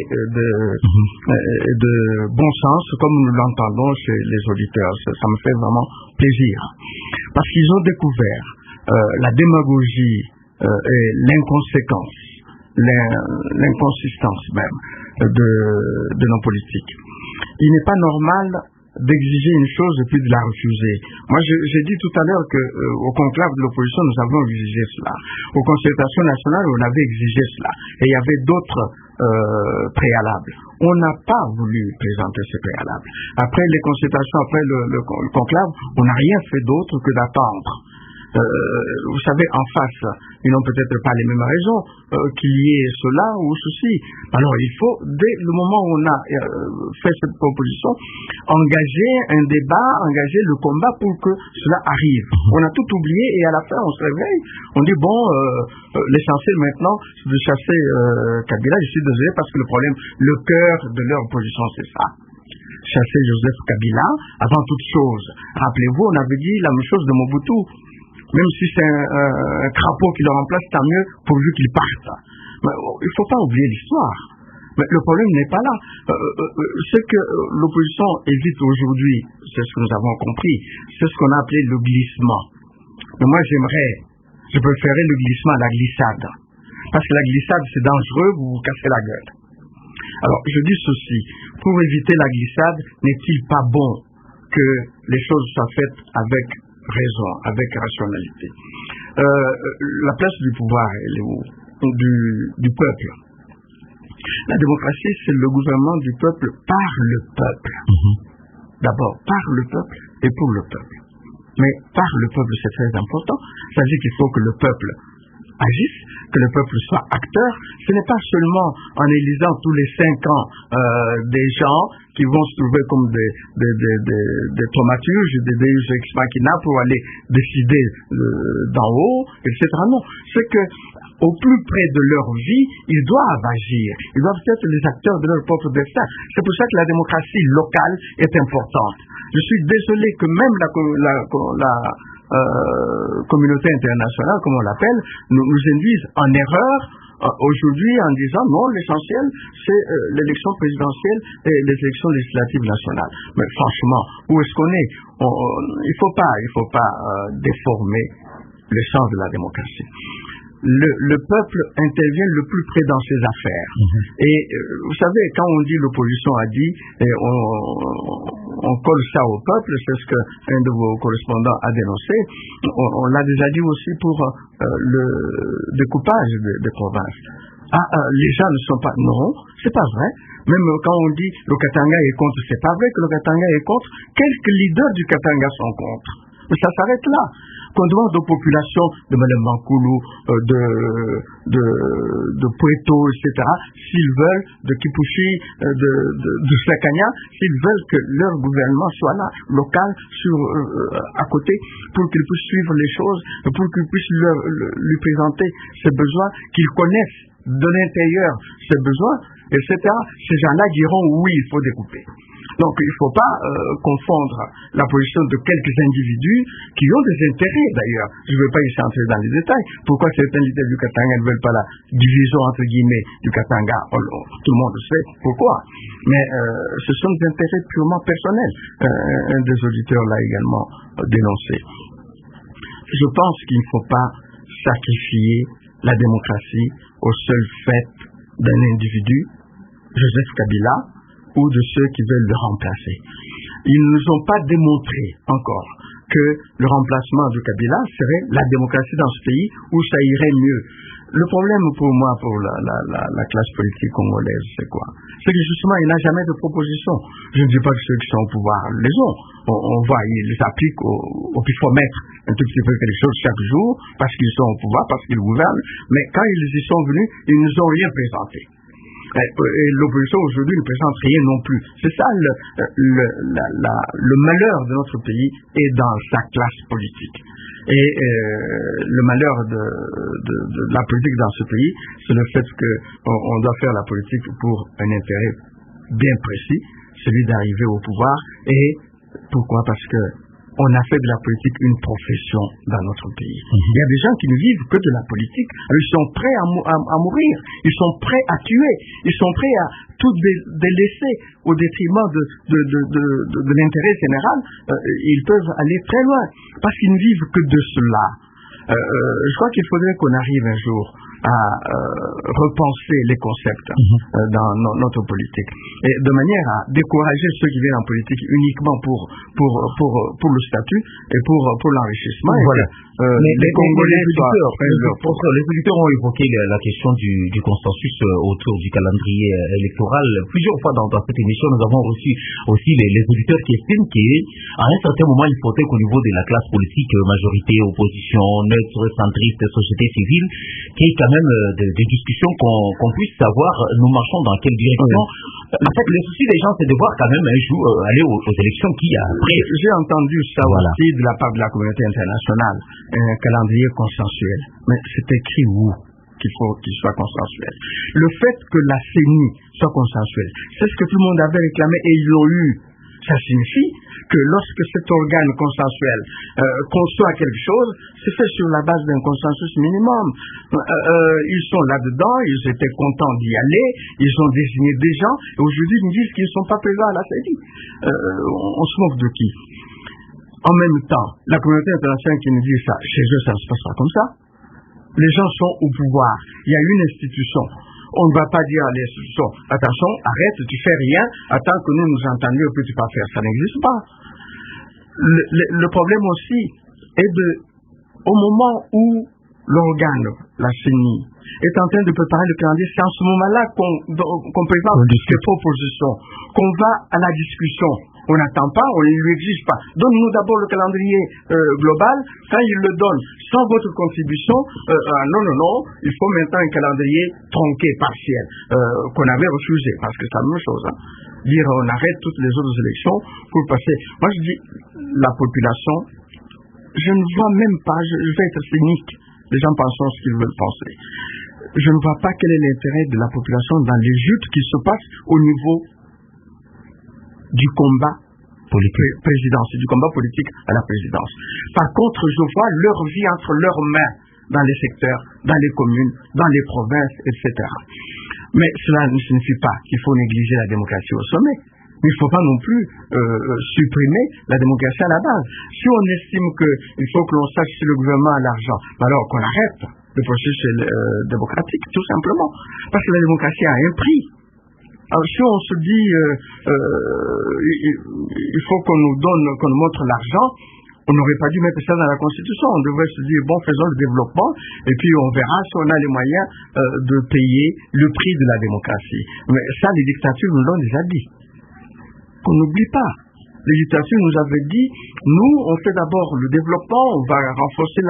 de bon sens, comme nous l'entendons chez les auditeurs. Ça me fait vraiment plaisir. Parce qu'ils ont découvert la démagogie et l'inconséquence, l'inconsistance même de nos politiques. Il n'est pas normal d'exiger une chose et puis de la refuser. Moi, j'ai dit tout à l'heure que au conclave de l'opposition, nous avons exigé cela. Aux concertations nationales, on avait exigé cela. Et il y avait d'autres préalables. On n'a pas voulu présenter ces préalables. Après les concertations, après le conclave, on n'a rien fait d'autre que d'attendre. Vous savez, en face, ils n'ont peut-être pas les mêmes raisons qu'il y ait cela ou ceci. Alors, il faut, dès le moment où on a fait cette proposition, engager un débat, engager le combat pour que cela arrive. On a tout oublié et à la fin, on se réveille. On dit, bon, l'essentiel maintenant, c'est de chasser Kabila. Je suis désolé parce que le problème, le cœur de leur position, c'est ça. Chasser Joseph Kabila, avant toute chose. Rappelez-vous, on avait dit la même chose de Mobutu. Même si c'est un crapaud qui le remplace, tant mieux, pourvu qu'il parte. Mais il ne faut pas oublier l'histoire. Mais le problème n'est pas là. Ce que l'opposition évite aujourd'hui, c'est ce que nous avons compris, c'est ce qu'on a appelé le glissement. Mais moi, je préférais le glissement à la glissade. Parce que la glissade, c'est dangereux, vous vous cassez la gueule. Alors, je dis ceci, pour éviter la glissade, n'est-il pas bon que les choses soient faites avec raison, avec rationalité. La place du pouvoir, elle est où? Du peuple. La démocratie, c'est le gouvernement du peuple par le peuple. D'abord, par le peuple et pour le peuple. Mais par le peuple, c'est très important. Ça veut dire qu'il faut que le peuple agisse, que le peuple soit acteur. Ce n'est pas seulement en élisant tous les 5 ans des gens qui vont se trouver comme des thaumaturges, des deus ex machina pour aller décider d'en haut, etc. Non, c'est que au plus près de leur vie, ils doivent agir. Ils doivent être les acteurs de leur propre destin. C'est pour ça que la démocratie locale est importante. Je suis désolé que même la communauté internationale, comme on l'appelle, nous induise en erreur aujourd'hui en disant non, l'essentiel c'est l'élection présidentielle et les élections législatives nationales. Mais franchement, où est-ce qu'on est? Il faut pas déformer le sens de la démocratie. le peuple intervient le plus près dans ses affaires. Et vous savez, quand on dit l'opposition a dit, et on colle ça au peuple, c'est ce qu'un de vos correspondants a dénoncé. On l'a déjà dit aussi pour le découpage des provinces. Les gens ne sont pas... Non, c'est pas vrai. Même quand on dit le Katanga est contre, c'est pas vrai que le Katanga est contre. Quelques leaders du Katanga sont contre. Mais ça s'arrête là. Qu'on demande aux populations de Mme Mankoulou, de Puerto, etc., s'ils veulent, de Kipushi, de Sakanya, s'ils veulent que leur gouvernement soit là, local, à côté, pour qu'ils puissent suivre les choses, pour qu'ils puissent lui présenter ses besoins, qu'ils connaissent de l'intérieur ses besoins, etc. Ces gens-là diront oui, il faut découper. Donc il ne faut pas confondre la position de quelques individus qui ont des intérêts d'ailleurs. Je ne veux pas y entrer dans les détails. Pourquoi certains leaders du Katanga ne veulent pas la division entre guillemets du Katanga? Tout le monde sait pourquoi. Mais ce sont des intérêts purement personnels. Un des auditeurs l'a également dénoncé. Je pense qu'il ne faut pas sacrifier la démocratie au seul fait d'un individu, Joseph Kabila, ou de ceux qui veulent le remplacer. Ils ne nous ont pas démontré encore que le remplacement de Kabila serait la démocratie dans ce pays où ça irait mieux. Le problème pour moi, pour la classe politique congolaise, c'est quoi? C'est que justement, il n'a jamais de proposition. Je ne dis pas que ceux qui sont au pouvoir les ont. On voit, ils les appliquent au pifomètre un tout petit peu quelque chose chaque jour, parce qu'ils sont au pouvoir, parce qu'ils gouvernent. Mais quand ils y sont venus, ils ne nous ont rien présenté. Et l'opposition aujourd'hui ne présente rien non plus. C'est ça le malheur de notre pays est dans sa classe politique. Et le malheur de la politique dans ce pays, c'est le fait qu'on doit faire la politique pour un intérêt bien précis, celui d'arriver au pouvoir. Et pourquoi? Parce que on a fait de la politique une profession dans notre pays. Il y a des gens qui ne vivent que de la politique. Ils sont prêts à mourir. Ils sont prêts à tuer. Ils sont prêts à tout délaisser au détriment de l'intérêt général. Ils peuvent aller très loin parce qu'ils ne vivent que de cela. Je crois qu'il faudrait qu'on arrive un jour à repenser les concepts dans notre politique et de manière à décourager ceux qui viennent en politique uniquement pour le statut et pour l'enrichissement. Voilà. Mais les Congolais les auditeurs ont évoqué la question du consensus autour du calendrier électoral. Plusieurs fois dans cette émission, nous avons reçu aussi les auditeurs qui estiment qu'à un certain moment, il faudrait qu'au niveau de la classe politique, majorité, opposition, neutre, centriste, société civile, qu'il y ait quand même des discussions qu'on puisse savoir nous marchons dans quelle direction. En fait, le souci des gens, c'est de voir quand même un jour aller aux élections qui après. J'ai entendu ça aussi de la part de la communauté internationale, un calendrier consensuel. Mais c'est écrit où qu'il faut qu'il soit consensuel? Le fait que la CENI soit consensuelle, c'est ce que tout le monde avait réclamé et ils l'ont eu. Ça signifie que lorsque cet organe consensuel conçoit quelque chose, c'est fait sur la base d'un consensus minimum. Ils sont là-dedans, ils étaient contents d'y aller, ils ont désigné des gens, et aujourd'hui ils me disent qu'ils ne sont pas présents à la CENI. On se moque de qui? En même temps, la communauté internationale qui nous dit ça, chez eux ça ne se passe pas comme ça. Les gens sont au pouvoir, il y a une institution. On ne va pas dire à l'institution, attention, arrête, tu fais rien, attends que nous nous entendions que tu vas faire. Ça n'existe pas. Le problème aussi est au moment où l'organe, la CENI, est en train de préparer le calendrier, c'est en ce moment-là qu'on présente des propositions, qu'on va à la discussion. On n'attend pas, on ne lui exige pas. Donne-nous d'abord le calendrier global. Quand il le donne sans votre contribution, non, il faut maintenant un calendrier tronqué, partiel, qu'on avait refusé, parce que c'est la même chose. Dire on arrête toutes les autres élections pour passer. Moi je dis, la population, je ne vois même pas, je vais être cynique, les gens pensent ce qu'ils veulent penser. Je ne vois pas quel est l'intérêt de la population dans les joutes qui se passent au niveau du combat présidentiel, du combat politique à la présidence. Par contre, je vois leur vie entre leurs mains dans les secteurs, dans les communes, dans les provinces, etc. Mais cela ne signifie pas qu'il faut négliger la démocratie au sommet. Il ne faut pas non plus supprimer la démocratie à la base. Si on estime qu'il faut que l'on sache si le gouvernement a l'argent, alors qu'on arrête. le processus démocratique, tout simplement. Parce que la démocratie a un prix. Alors, si on se dit, il faut qu'on nous donne, qu'on nous montre l'argent, on n'aurait pas dû mettre ça dans la Constitution. On devrait se dire, bon, faisons le développement, et puis on verra si on a les moyens de payer le prix de la démocratie. Mais ça, les dictatures nous l'ont déjà dit. Qu'on n'oublie pas. Les dictatures nous avaient dit, nous, on fait d'abord le développement, on va renforcer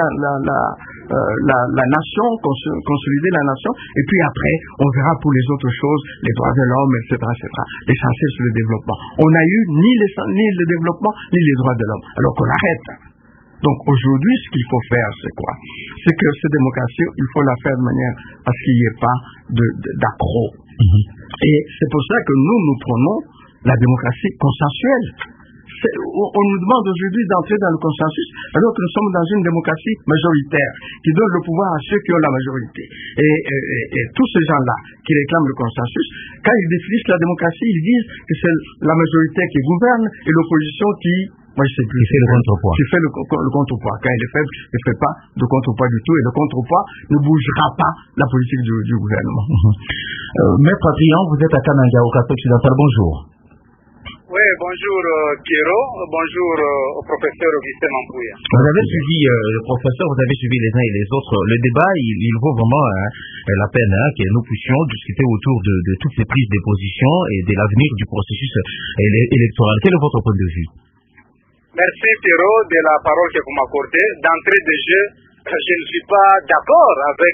la nation, consolider la nation, et puis après, on verra pour les autres choses, les droits de l'homme, etc., etc. L'essentiel, c'est le développement. On n'a eu ni le développement, ni les droits de l'homme. Alors qu'on arrête. Donc aujourd'hui, ce qu'il faut faire, c'est quoi? C'est que cette démocratie, il faut la faire de manière à ce qu'il n'y ait pas d'accroc. Et c'est pour ça que nous prenons la démocratie consensuelle. On nous demande aujourd'hui d'entrer dans le consensus, alors que nous sommes dans une démocratie majoritaire, qui donne le pouvoir à ceux qui ont la majorité. Et tous ces gens-là qui réclament le consensus, quand ils définissent la démocratie, ils disent que c'est la majorité qui gouverne et l'opposition qui... Moi, je sais plus. Qui fait le contrepoids. Qui fait le contrepoids. Quand il est faible, il ne fait pas de contrepoids du tout, et le contrepoids ne bougera pas la politique du gouvernement. Maître Adrien, vous êtes à Kananga, au Cap occidental. Bonjour. Oui, bonjour Pierrot, bonjour au professeur Augustin Mampouya. Vous avez suivi, le professeur, vous avez suivi les uns et les autres. Le débat, il vaut vraiment la peine que nous puissions discuter autour de toutes ces prises de position et de l'avenir du processus électoral. Quel est votre point de vue? Merci Pierrot de la parole que vous m'accordez. D'entrée de jeu, je ne suis pas d'accord avec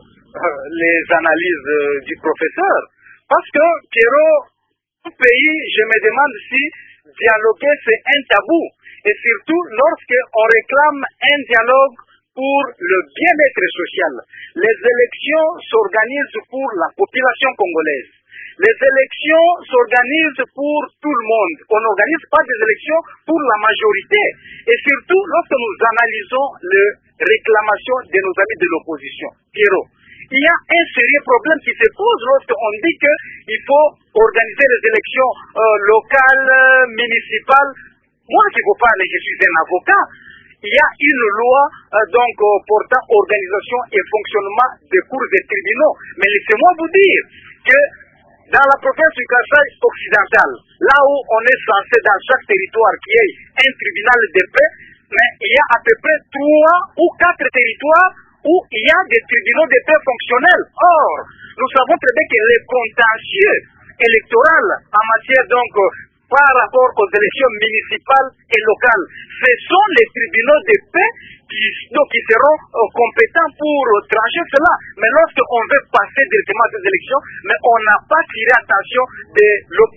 les analyses du professeur. Parce que Pierrot, pays, je me demande si dialoguer c'est un tabou, et surtout lorsqu'on réclame un dialogue pour le bien-être social. Les élections s'organisent pour la population congolaise. Les élections s'organisent pour tout le monde. On n'organise pas des élections pour la majorité. Et surtout lorsque nous analysons les réclamations de nos amis de l'opposition. Pierrot, il y a un sérieux problème qui se pose lorsqu'on dit qu'il faut organiser les élections locales, municipales. Moi qui vous parle, je suis un avocat. Il y a une loi portant organisation et fonctionnement des cours et tribunaux. Mais laissez-moi vous dire que dans la province du Kasaï occidental, là où on est censé dans chaque territoire qui ait un tribunal de paix, mais il y a à peu près 3 ou 4 territoires où il y a des tribunaux de paix fonctionnels. Or, nous savons très bien que les contentieux électoraux en matière par rapport aux élections municipales et locales, ce sont les tribunaux de paix qui seront compétents pour trancher cela. Mais lorsqu'on veut passer directement à ces élections, mais on n'a pas tiré attention de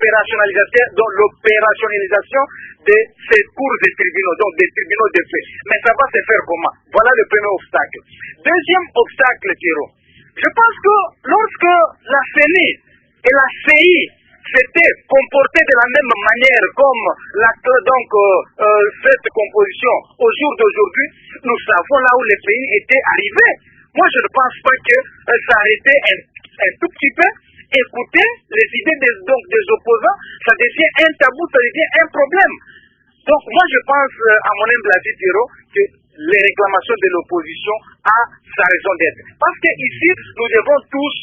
l'opérationnalisation de ces cours de tribunaux, donc des tribunaux de paix. Mais ça va se faire comment? Voilà le premier obstacle. Deuxième obstacle, Thierry. Je pense que lorsque la CENI et la CI s'étaient comportés de la même manière comme cette composition au jour d'aujourd'hui, nous savons là où le pays était arrivé. Moi, je ne pense pas que ça a été un tout petit peu. Écouter les idées des opposants, ça devient un tabou, ça devient un problème. Donc moi je pense, à mon humble avis, que les réclamations de l'opposition ont sa raison d'être. Parce qu'ici, nous devons tous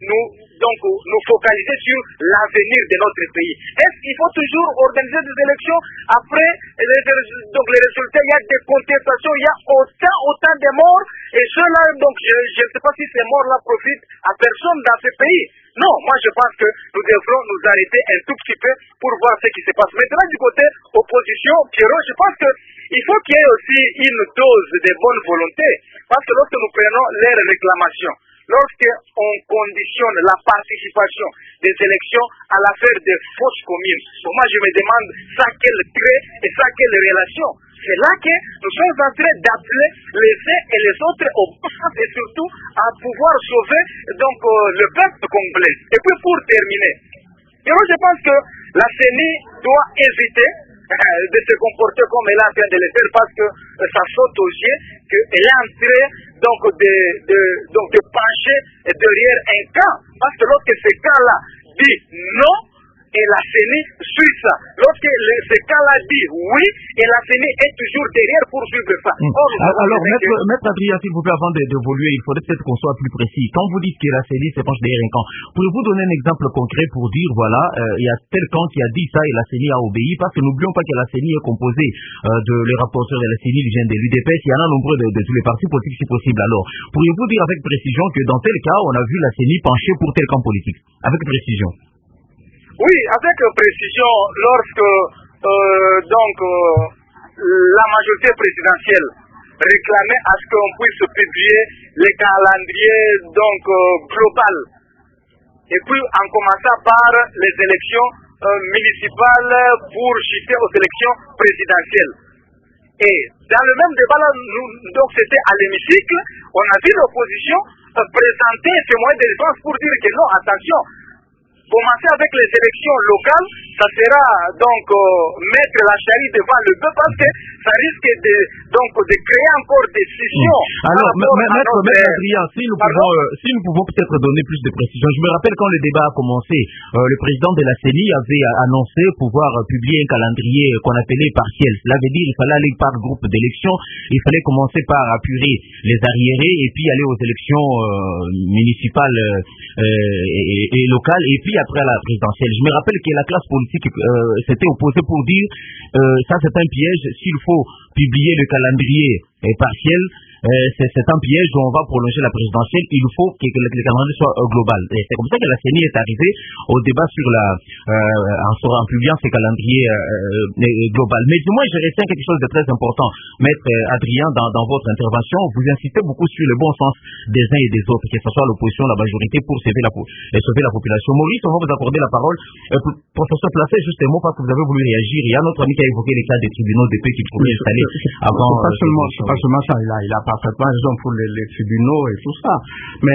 nous focaliser sur l'avenir de notre pays. Est-ce qu'il faut toujours organiser des élections après les résultats, il y a des contestations, il y a autant de morts, et ceux-là, je ne sais pas si ces morts-là profitent à personne dans ce pays. Non, moi je pense que nous devrons nous arrêter un tout petit peu pour voir ce qui se passe. Maintenant, du côté opposition, Pierrot, je pense qu'il faut qu'il y ait aussi une dose de bonne volonté, parce que lorsque nous prenons les réclamations, lorsqu'on conditionne la participation des élections à l'affaire des fausses communes, pour moi je me demande ça quel trait et ça quelle relation. C'est là que nous sommes en train d'appeler les uns et les autres au bon sens et surtout à pouvoir sauver le peuple congolais. Et puis pour terminer, je pense que la CENI doit éviter de se comporter comme elle est en train de le faire, parce que ça saute aux yeux qu'elle est en train de pencher derrière un camp. Parce que lorsque ce camp-là dit non, et la CENI suit ça. Lorsque ce cas-là dit oui, et la CENI est toujours derrière pour suivre ça. Alors, Maître Adrien, s'il vous plaît, avant d'évoluer, il faudrait peut-être qu'on soit plus précis. Quand vous dites que la CENI se penche derrière un camp, pouvez-vous donner un exemple concret pour dire, voilà, il y a tel camp qui a dit ça et la CENI a obéi? Parce que n'oublions pas que la CENI est composée les rapporteurs de la CENI, ils viennent de l'UDPS, il y en a nombreux de tous les partis politiques si possible. Alors, pourriez-vous dire avec précision que dans tel cas, on a vu la CENI pencher pour tel camp politique? Avec précision. Oui, avec précision, lorsque la majorité présidentielle réclamait à ce qu'on puisse publier les calendriers global, et puis en commençant par les élections municipales pour shifter aux élections présidentielles. Et dans le même débat, donc c'était à l'hémicycle, on a vu l'opposition présenter ses moyens de défense pour dire que non, attention, commencer avec les élections locales, ça sera mettre la charrue devant le bœuf parce que ça risque de créer encore des scissions. Alors, Maître Adrien, si nous pouvons peut-être donner plus de précision. Je me rappelle quand le débat a commencé, le président de la CENI avait annoncé pouvoir publier un calendrier qu'on appelait partiel. Cela veut dire qu'il fallait aller par groupe d'élections, il fallait commencer par apurer les arriérés et puis aller aux élections municipales et locales et puis après la présidentielle. Je me rappelle que la classe politique s'était opposée pour dire ça c'est un piège, s'il faut publier le calendrier partiel, c'est un piège où on va prolonger la présidentielle, il faut que le calendrier soit global. Et c'est comme ça que la CENI est arrivée au débat sur en publiant ce calendrier global. Mais du moins, je retiens quelque chose de très important. Maître Adrien, dans votre intervention, vous insistez beaucoup sur le bon sens des uns et des autres, que ce soit l'opposition, la majorité, pour sauver la population. Maurice, on va vous accorder la parole. Professeur Placé, juste un mot parce que vous avez voulu réagir. Il y a notre ami qui a évoqué les cas des tribunaux de paix qui pouvaient installer avant. C'est pas seulement ça, il a parfaitement raison pour les tribunaux et tout ça. Mais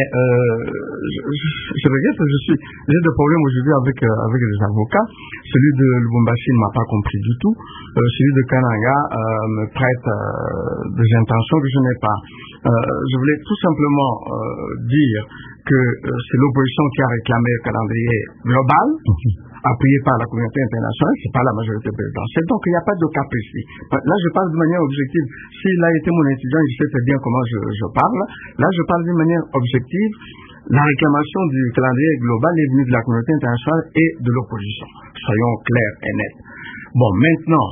je regrette, j'ai des problèmes aujourd'hui avec les avocats. Celui de Lubumbashi ne m'a pas compris du tout. Celui de Kananga me prête des intentions que je n'ai pas. Je voulais tout simplement dire que c'est l'opposition qui a réclamé le calendrier global, appuyé par la communauté internationale, c'est pas la majorité présidentielle, donc il n'y a pas de cas précis. Là, je parle de manière objective. S'il a été mon étudiant, il sait très bien comment je parle. Là, je parle d'une manière objective. La réclamation du calendrier global est venue de la communauté internationale et de l'opposition. Soyons clairs et nets. Bon, maintenant,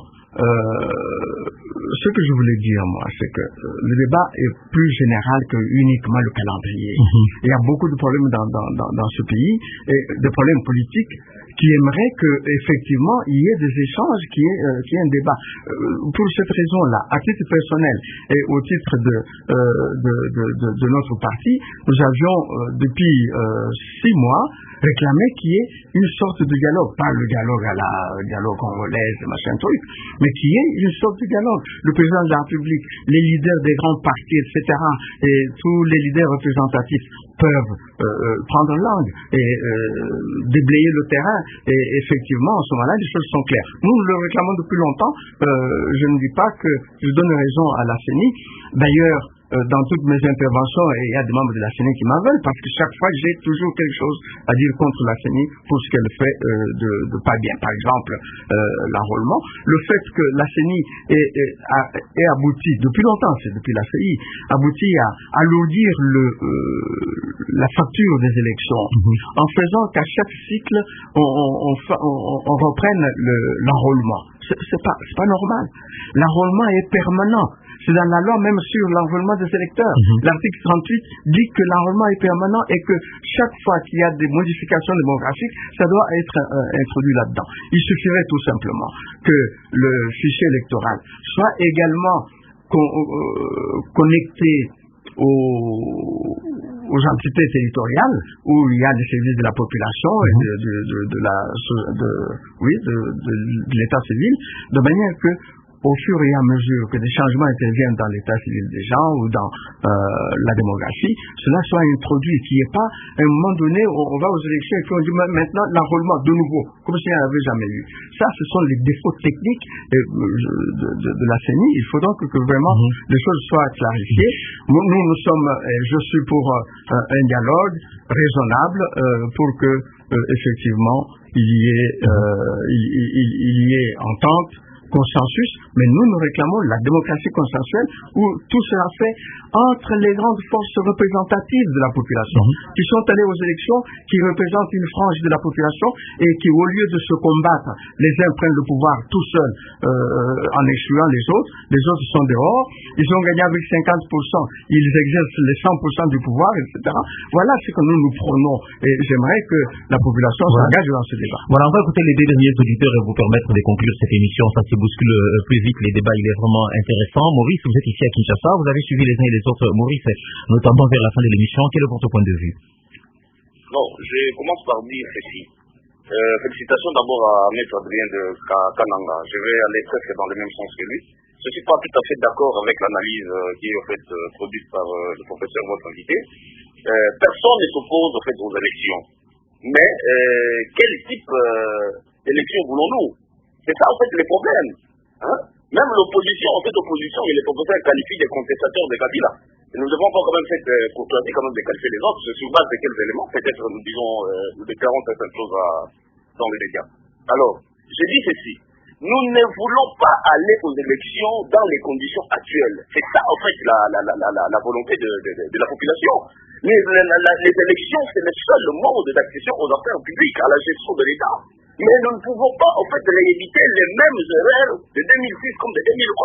ce que je voulais dire, moi, c'est que le débat est plus général que uniquement le calendrier. Il y a beaucoup de problèmes dans ce pays, et des problèmes politiques qui aimeraient que, effectivement, il y ait des échanges, qu'il y ait un débat. Pour cette raison-là, à titre personnel et au titre de notre parti, nous avions, depuis 6 mois, réclamé qu'il y ait une sorte de dialogue, pas le dialogue congolais, machin truc, mais qu'il y ait une sorte de dialogue. Le président de la République, les leaders des grands partis, etc., et tous les leaders représentatifs peuvent prendre langue et déblayer le terrain. Et effectivement, en ce moment-là, les choses sont claires. Nous le réclamons depuis longtemps. Je ne dis pas que je donne raison à la CENI. D'ailleurs, dans toutes mes interventions, il y a des membres de la CENI qui m'en veulent, parce que chaque fois, j'ai toujours quelque chose à dire contre la CENI pour ce qu'elle fait de pas bien. Par exemple, l'enrôlement. Le fait que la CENI est abouti, depuis longtemps, c'est depuis la CEI, abouti à alourdir la facture des élections, en faisant qu'à chaque cycle, on reprenne l'enrôlement. C'est pas normal. L'enrôlement est permanent. C'est dans la loi même sur l'enrôlement des électeurs. L'article 38 dit que l'enrôlement est permanent et que chaque fois qu'il y a des modifications démographiques, ça doit être introduit là-dedans. Il suffirait tout simplement que le fichier électoral soit également connecté aux entités territoriales où il y a des services de la population et de l'état civil, de manière que au fur et à mesure que des changements interviennent dans l'état civil des gens ou dans la démographie, cela soit introduit, qu'il n'y ait pas, à un moment donné, on va aux élections et puis on dit maintenant l'enrôlement de nouveau, comme s'il n'y en avait jamais eu. Ça, ce sont les défauts techniques de la CENI. Il faut donc que vraiment les choses soient clarifiées. Nous sommes, je suis pour un dialogue raisonnable pour que effectivement il y ait entente, consensus, mais nous réclamons la démocratie consensuelle où tout sera fait entre les grandes forces représentatives de la population, qui sont allées aux élections, qui représentent une frange de la population et qui, au lieu de se combattre, les uns prennent le pouvoir tout seuls en excluant les autres sont dehors, ils ont gagné avec 50%, ils exercent les 100% du pouvoir, etc. Voilà ce que nous prônons et j'aimerais que la population s'engage dans ce débat. Voilà, on va écouter les deux derniers auditeurs et vous permettre de conclure cette émission. Ça se bouscule plus vite, les débats, il est vraiment intéressant. Maurice, vous êtes ici à Kinshasa, vous avez suivi les uns et les autres. Maurice, nous tendons vers la fin de l'émission. Quel est votre point de vue? Bon, je commence par dire ceci. Félicitations d'abord à Maître Adrien de Kananga. Je vais aller presque dans le même sens que lui. Je ne suis pas tout à fait d'accord avec l'analyse qui est en fait produite par le professeur, votre invité. Personne ne s'oppose en fait aux élections. Mais quel type d'élection voulons-nous? C'est ça en fait le problème. Même l'opposition, en fait opposition, et les professeurs qualifient des contestateurs de Kabila. Et nous devons pas quand même faire courtoisie quand même de qualifier les autres. Sur base de quels éléments? Peut-être nous déclarons certaines choses dans les médias. Alors, je dis ceci. Nous ne voulons pas aller aux élections dans les conditions actuelles. C'est ça en fait la volonté de la population. Les élections, c'est le seul mode d'accession aux affaires publiques, à la gestion de l'État. Mais nous ne pouvons pas en fait éviter les mêmes erreurs de 2006 comme de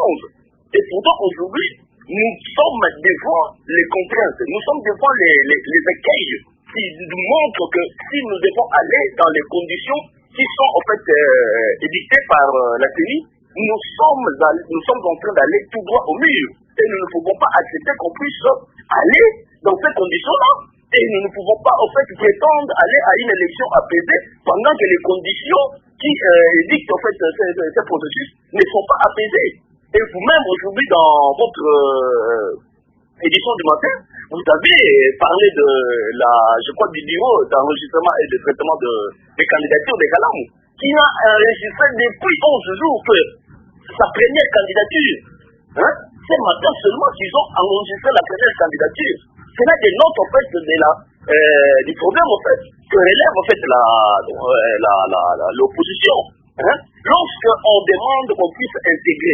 2011. Et pourtant aujourd'hui, nous sommes devant les contraintes, nous sommes devant les écueils qui nous montrent que si nous devons aller dans les conditions qui sont en fait édictées par la CENI, nous sommes en train d'aller tout droit au mur. Et nous ne pouvons pas accepter qu'on puisse aller dans ces conditions-là. Et nous ne pouvons pas, en fait, prétendre aller à une élection apaisée pendant que les conditions qui dictent, en fait, ces processus ne sont pas apaisées. Et vous-même, aujourd'hui, dans votre édition du matin, vous avez parlé de je crois, du bureau d'enregistrement et de traitement des candidatures des Galamou, qui a enregistré depuis 11 jours que sa première candidature. Ce matin seulement qu'ils ont enregistré la première candidature. Cela dénote en fait du problème en fait que relève en fait l'opposition. Lorsqu'on demande qu'on puisse intégrer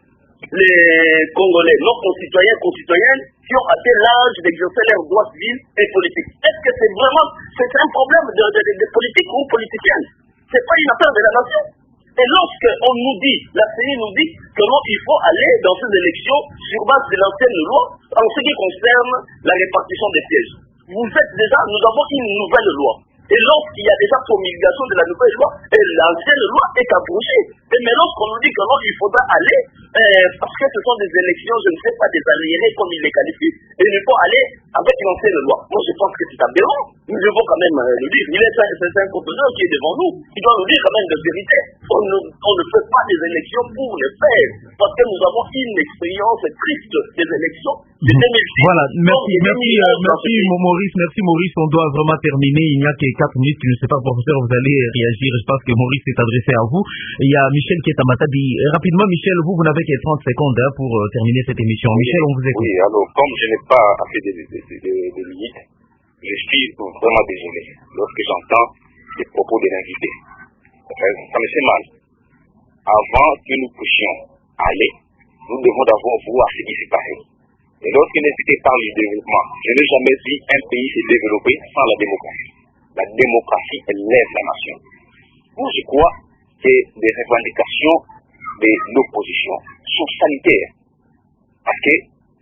les Congolais, nos concitoyens, concitoyennes qui ont atteint l'âge d'exercer leurs droits civils et politiques, est-ce que c'est un problème de politique ou politicienne? C'est pas une affaire de la nation. Et lorsqu'on nous dit, la CENI nous dit que non, il faut aller dans ces élections sur base de l'ancienne loi en ce qui concerne la répartition des sièges. Nous avons une nouvelle loi. Et lorsqu'il y a déjà promulgation de la nouvelle loi, et l'ancienne loi est abrogée. Mais lorsqu'on nous dit que non, il faudra aller, parce que ce sont des élections, je ne sais pas, des aliénés comme ils les qualifient, et il faut aller avec l'ancienne loi. Moi, je pense que c'est aberrant. Nous devons quand même le dire. C'est un composant qui est devant nous. Il doit nous dire quand même de vérité. On ne fait pas des élections pour les faire. Parce que nous avons une expérience triste des élections de 2006. Voilà, merci Maurice. On doit vraiment terminer. Il n'y a que 4 minutes. Je ne sais pas, professeur, vous allez réagir. Je pense que Maurice s'est adressé à vous. Il y a Michel qui est à Matadi. Rapidement, Michel, vous n'avez que 30 secondes pour terminer cette émission. Michel, on vous écoute. Oui, alors, comme je n'ai pas assez de limites, je suis vraiment désolé lorsque j'entends les propos de l'invité. Ça me fait mal. Avant que nous puissions aller, nous devons d'abord voir ce qui s'est passé. Et lorsque l'invité parle du développement, je n'ai jamais vu un pays se développer sans la démocratie. La démocratie, elle lève la nation. Moi, je crois que les revendications de l'opposition sont sanitaires. Parce que,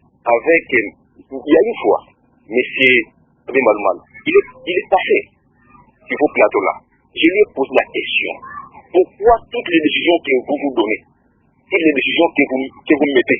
il y a une fois, monsieur Rimalmal, il est passé sur vos plateaux-là. Je lui ai posé la question. Pourquoi toutes les décisions que vous donnez, toutes les décisions que vous mettez,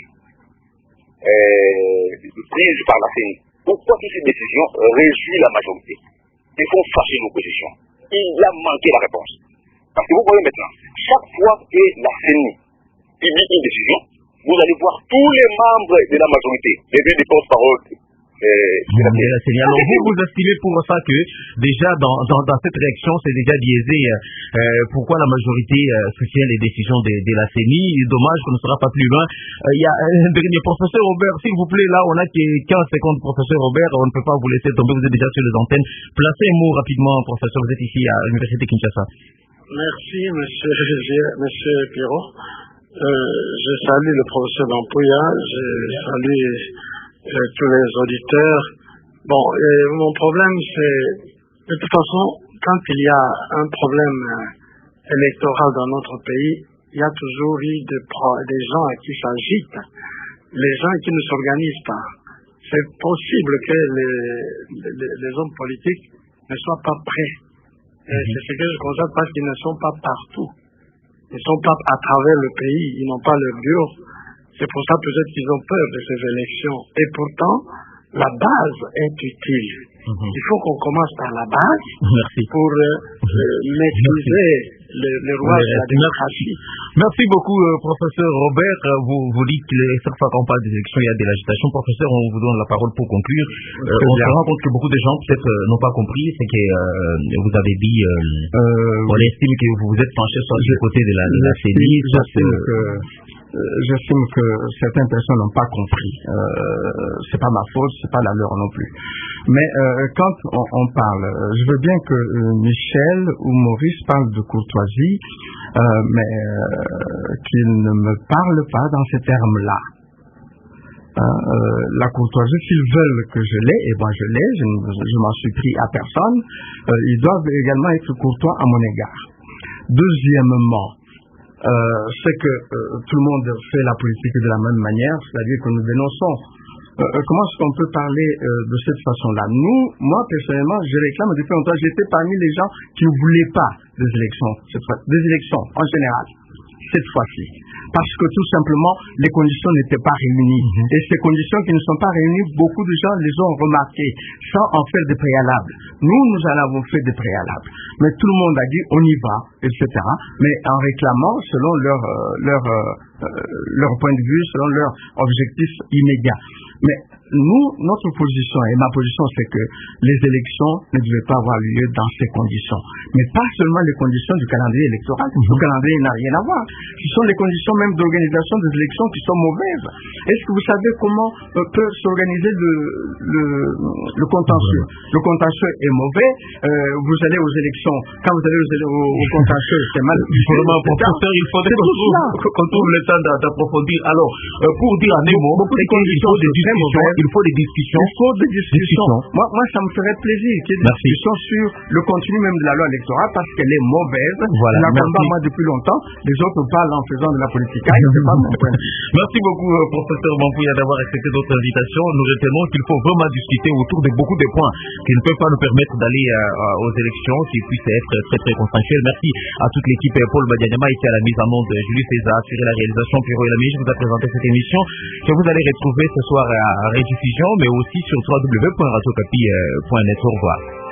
prises par la CENI, pourquoi toutes ces décisions réjouissent la majorité et font fâcher l'opposition? Il a manqué la réponse. Parce que vous voyez maintenant, chaque fois que la CENI publie une décision, vous allez voir tous les membres de la majorité, les porte-parole. Alors vous estimez pour ça que déjà dans cette réaction c'est déjà biaisé pourquoi la majorité soutient les décisions de la CENI. Dommage qu'on ne sera pas plus loin. Il y a un dernier, professeur Robert, s'il vous plaît, là on a 15 secondes, professeur Robert, on ne peut pas vous laisser tomber, vous êtes déjà sur les antennes. Placez un mot rapidement, professeur, vous êtes ici à l'université Kinshasa. Merci monsieur Pierrot. Je salue le professeur Bampuya, je salue tous les auditeurs. Bon, mon problème c'est, de toute façon, quand il y a un problème électoral dans notre pays, il y a toujours eu des gens qui s'agitent, les gens qui ne s'organisent pas. C'est possible que les hommes politiques ne soient pas prêts. Et c'est ce que je constate parce qu'ils ne sont pas partout. Ils ne sont pas à travers le pays, ils n'ont pas leur bureau. C'est pour ça peut-être qu'ils ont peur de ces élections. Et pourtant, la base est utile. Il faut qu'on commence par la base pour maîtriser le roi de la démocratie. Merci beaucoup, professeur Robert. Vous dites que chaque fois qu'on parle des élections, il y a de l'agitation. Professeur, on vous donne la parole pour conclure. On se rend compte que beaucoup de gens peut-être n'ont pas compris, c'est que vous avez dit, on estime que vous vous êtes penché sur le côté de la CENI. J'estime que certaines personnes n'ont pas compris. C'est pas ma faute, c'est pas la leur non plus. Mais quand on parle, je veux bien que Michel ou Maurice parlent de courtoisie, mais qu'ils ne me parlent pas dans ces termes-là. La courtoisie, s'ils veulent que je l'ai, eh ben je l'ai, je m'en suis pris à personne. Ils doivent également être courtois à mon égard. Deuxièmement, c'est que tout le monde fait la politique de la même manière, c'est-à-dire que nous dénonçons. Comment est-ce qu'on peut parler de cette façon-là? Moi personnellement, je réclame depuis longtemps, j'étais parmi les gens qui ne voulaient pas des élections en général, cette fois-ci. Parce que tout simplement, les conditions n'étaient pas réunies. Et ces conditions qui ne sont pas réunies, beaucoup de gens les ont remarquées, sans en faire des préalables. Nous en avons fait des préalables. Mais tout le monde a dit, on y va, etc. Mais en réclamant selon leur point de vue, selon leur objectif immédiat. Mais nous, notre position, et ma position, c'est que les élections ne devaient pas avoir lieu dans ces conditions. Mais pas seulement les conditions du calendrier électoral. Le calendrier n'a rien à voir. Ce sont les conditions même d'organisation des élections qui sont mauvaises. Est-ce que vous savez comment peut s'organiser le contentieux? Le contentieux est mauvais. Vous allez aux élections. Quand vous allez au contentieux, c'est mal. Vraiment, professeur, il faudrait qu'on trouve le temps d'approfondir. Alors, pour dire en un mot, beaucoup de conditions il faut des discussions. Moi, ça me ferait plaisir qu'il y ait des discussions sur le contenu même de la loi électorale parce qu'elle est mauvaise. Voilà. Je la combat moi depuis longtemps. Les autres parlent en faisant de la politique. Merci beaucoup, professeur Bampuya, d'avoir accepté notre invitation. Nous retenons qu'il faut vraiment discuter autour de beaucoup de points qui ne peuvent pas nous permettre d'aller aux élections, qui puissent être très très consensuels. Merci à toute l'équipe. Paul Badianema était à la mise en onde, Julie César a assuré la réalisation, Pierrot Elami, je vous ai présenté cette émission que vous allez retrouver ce soir à rediffusion, mais aussi sur www.radiocapi.net. Au revoir.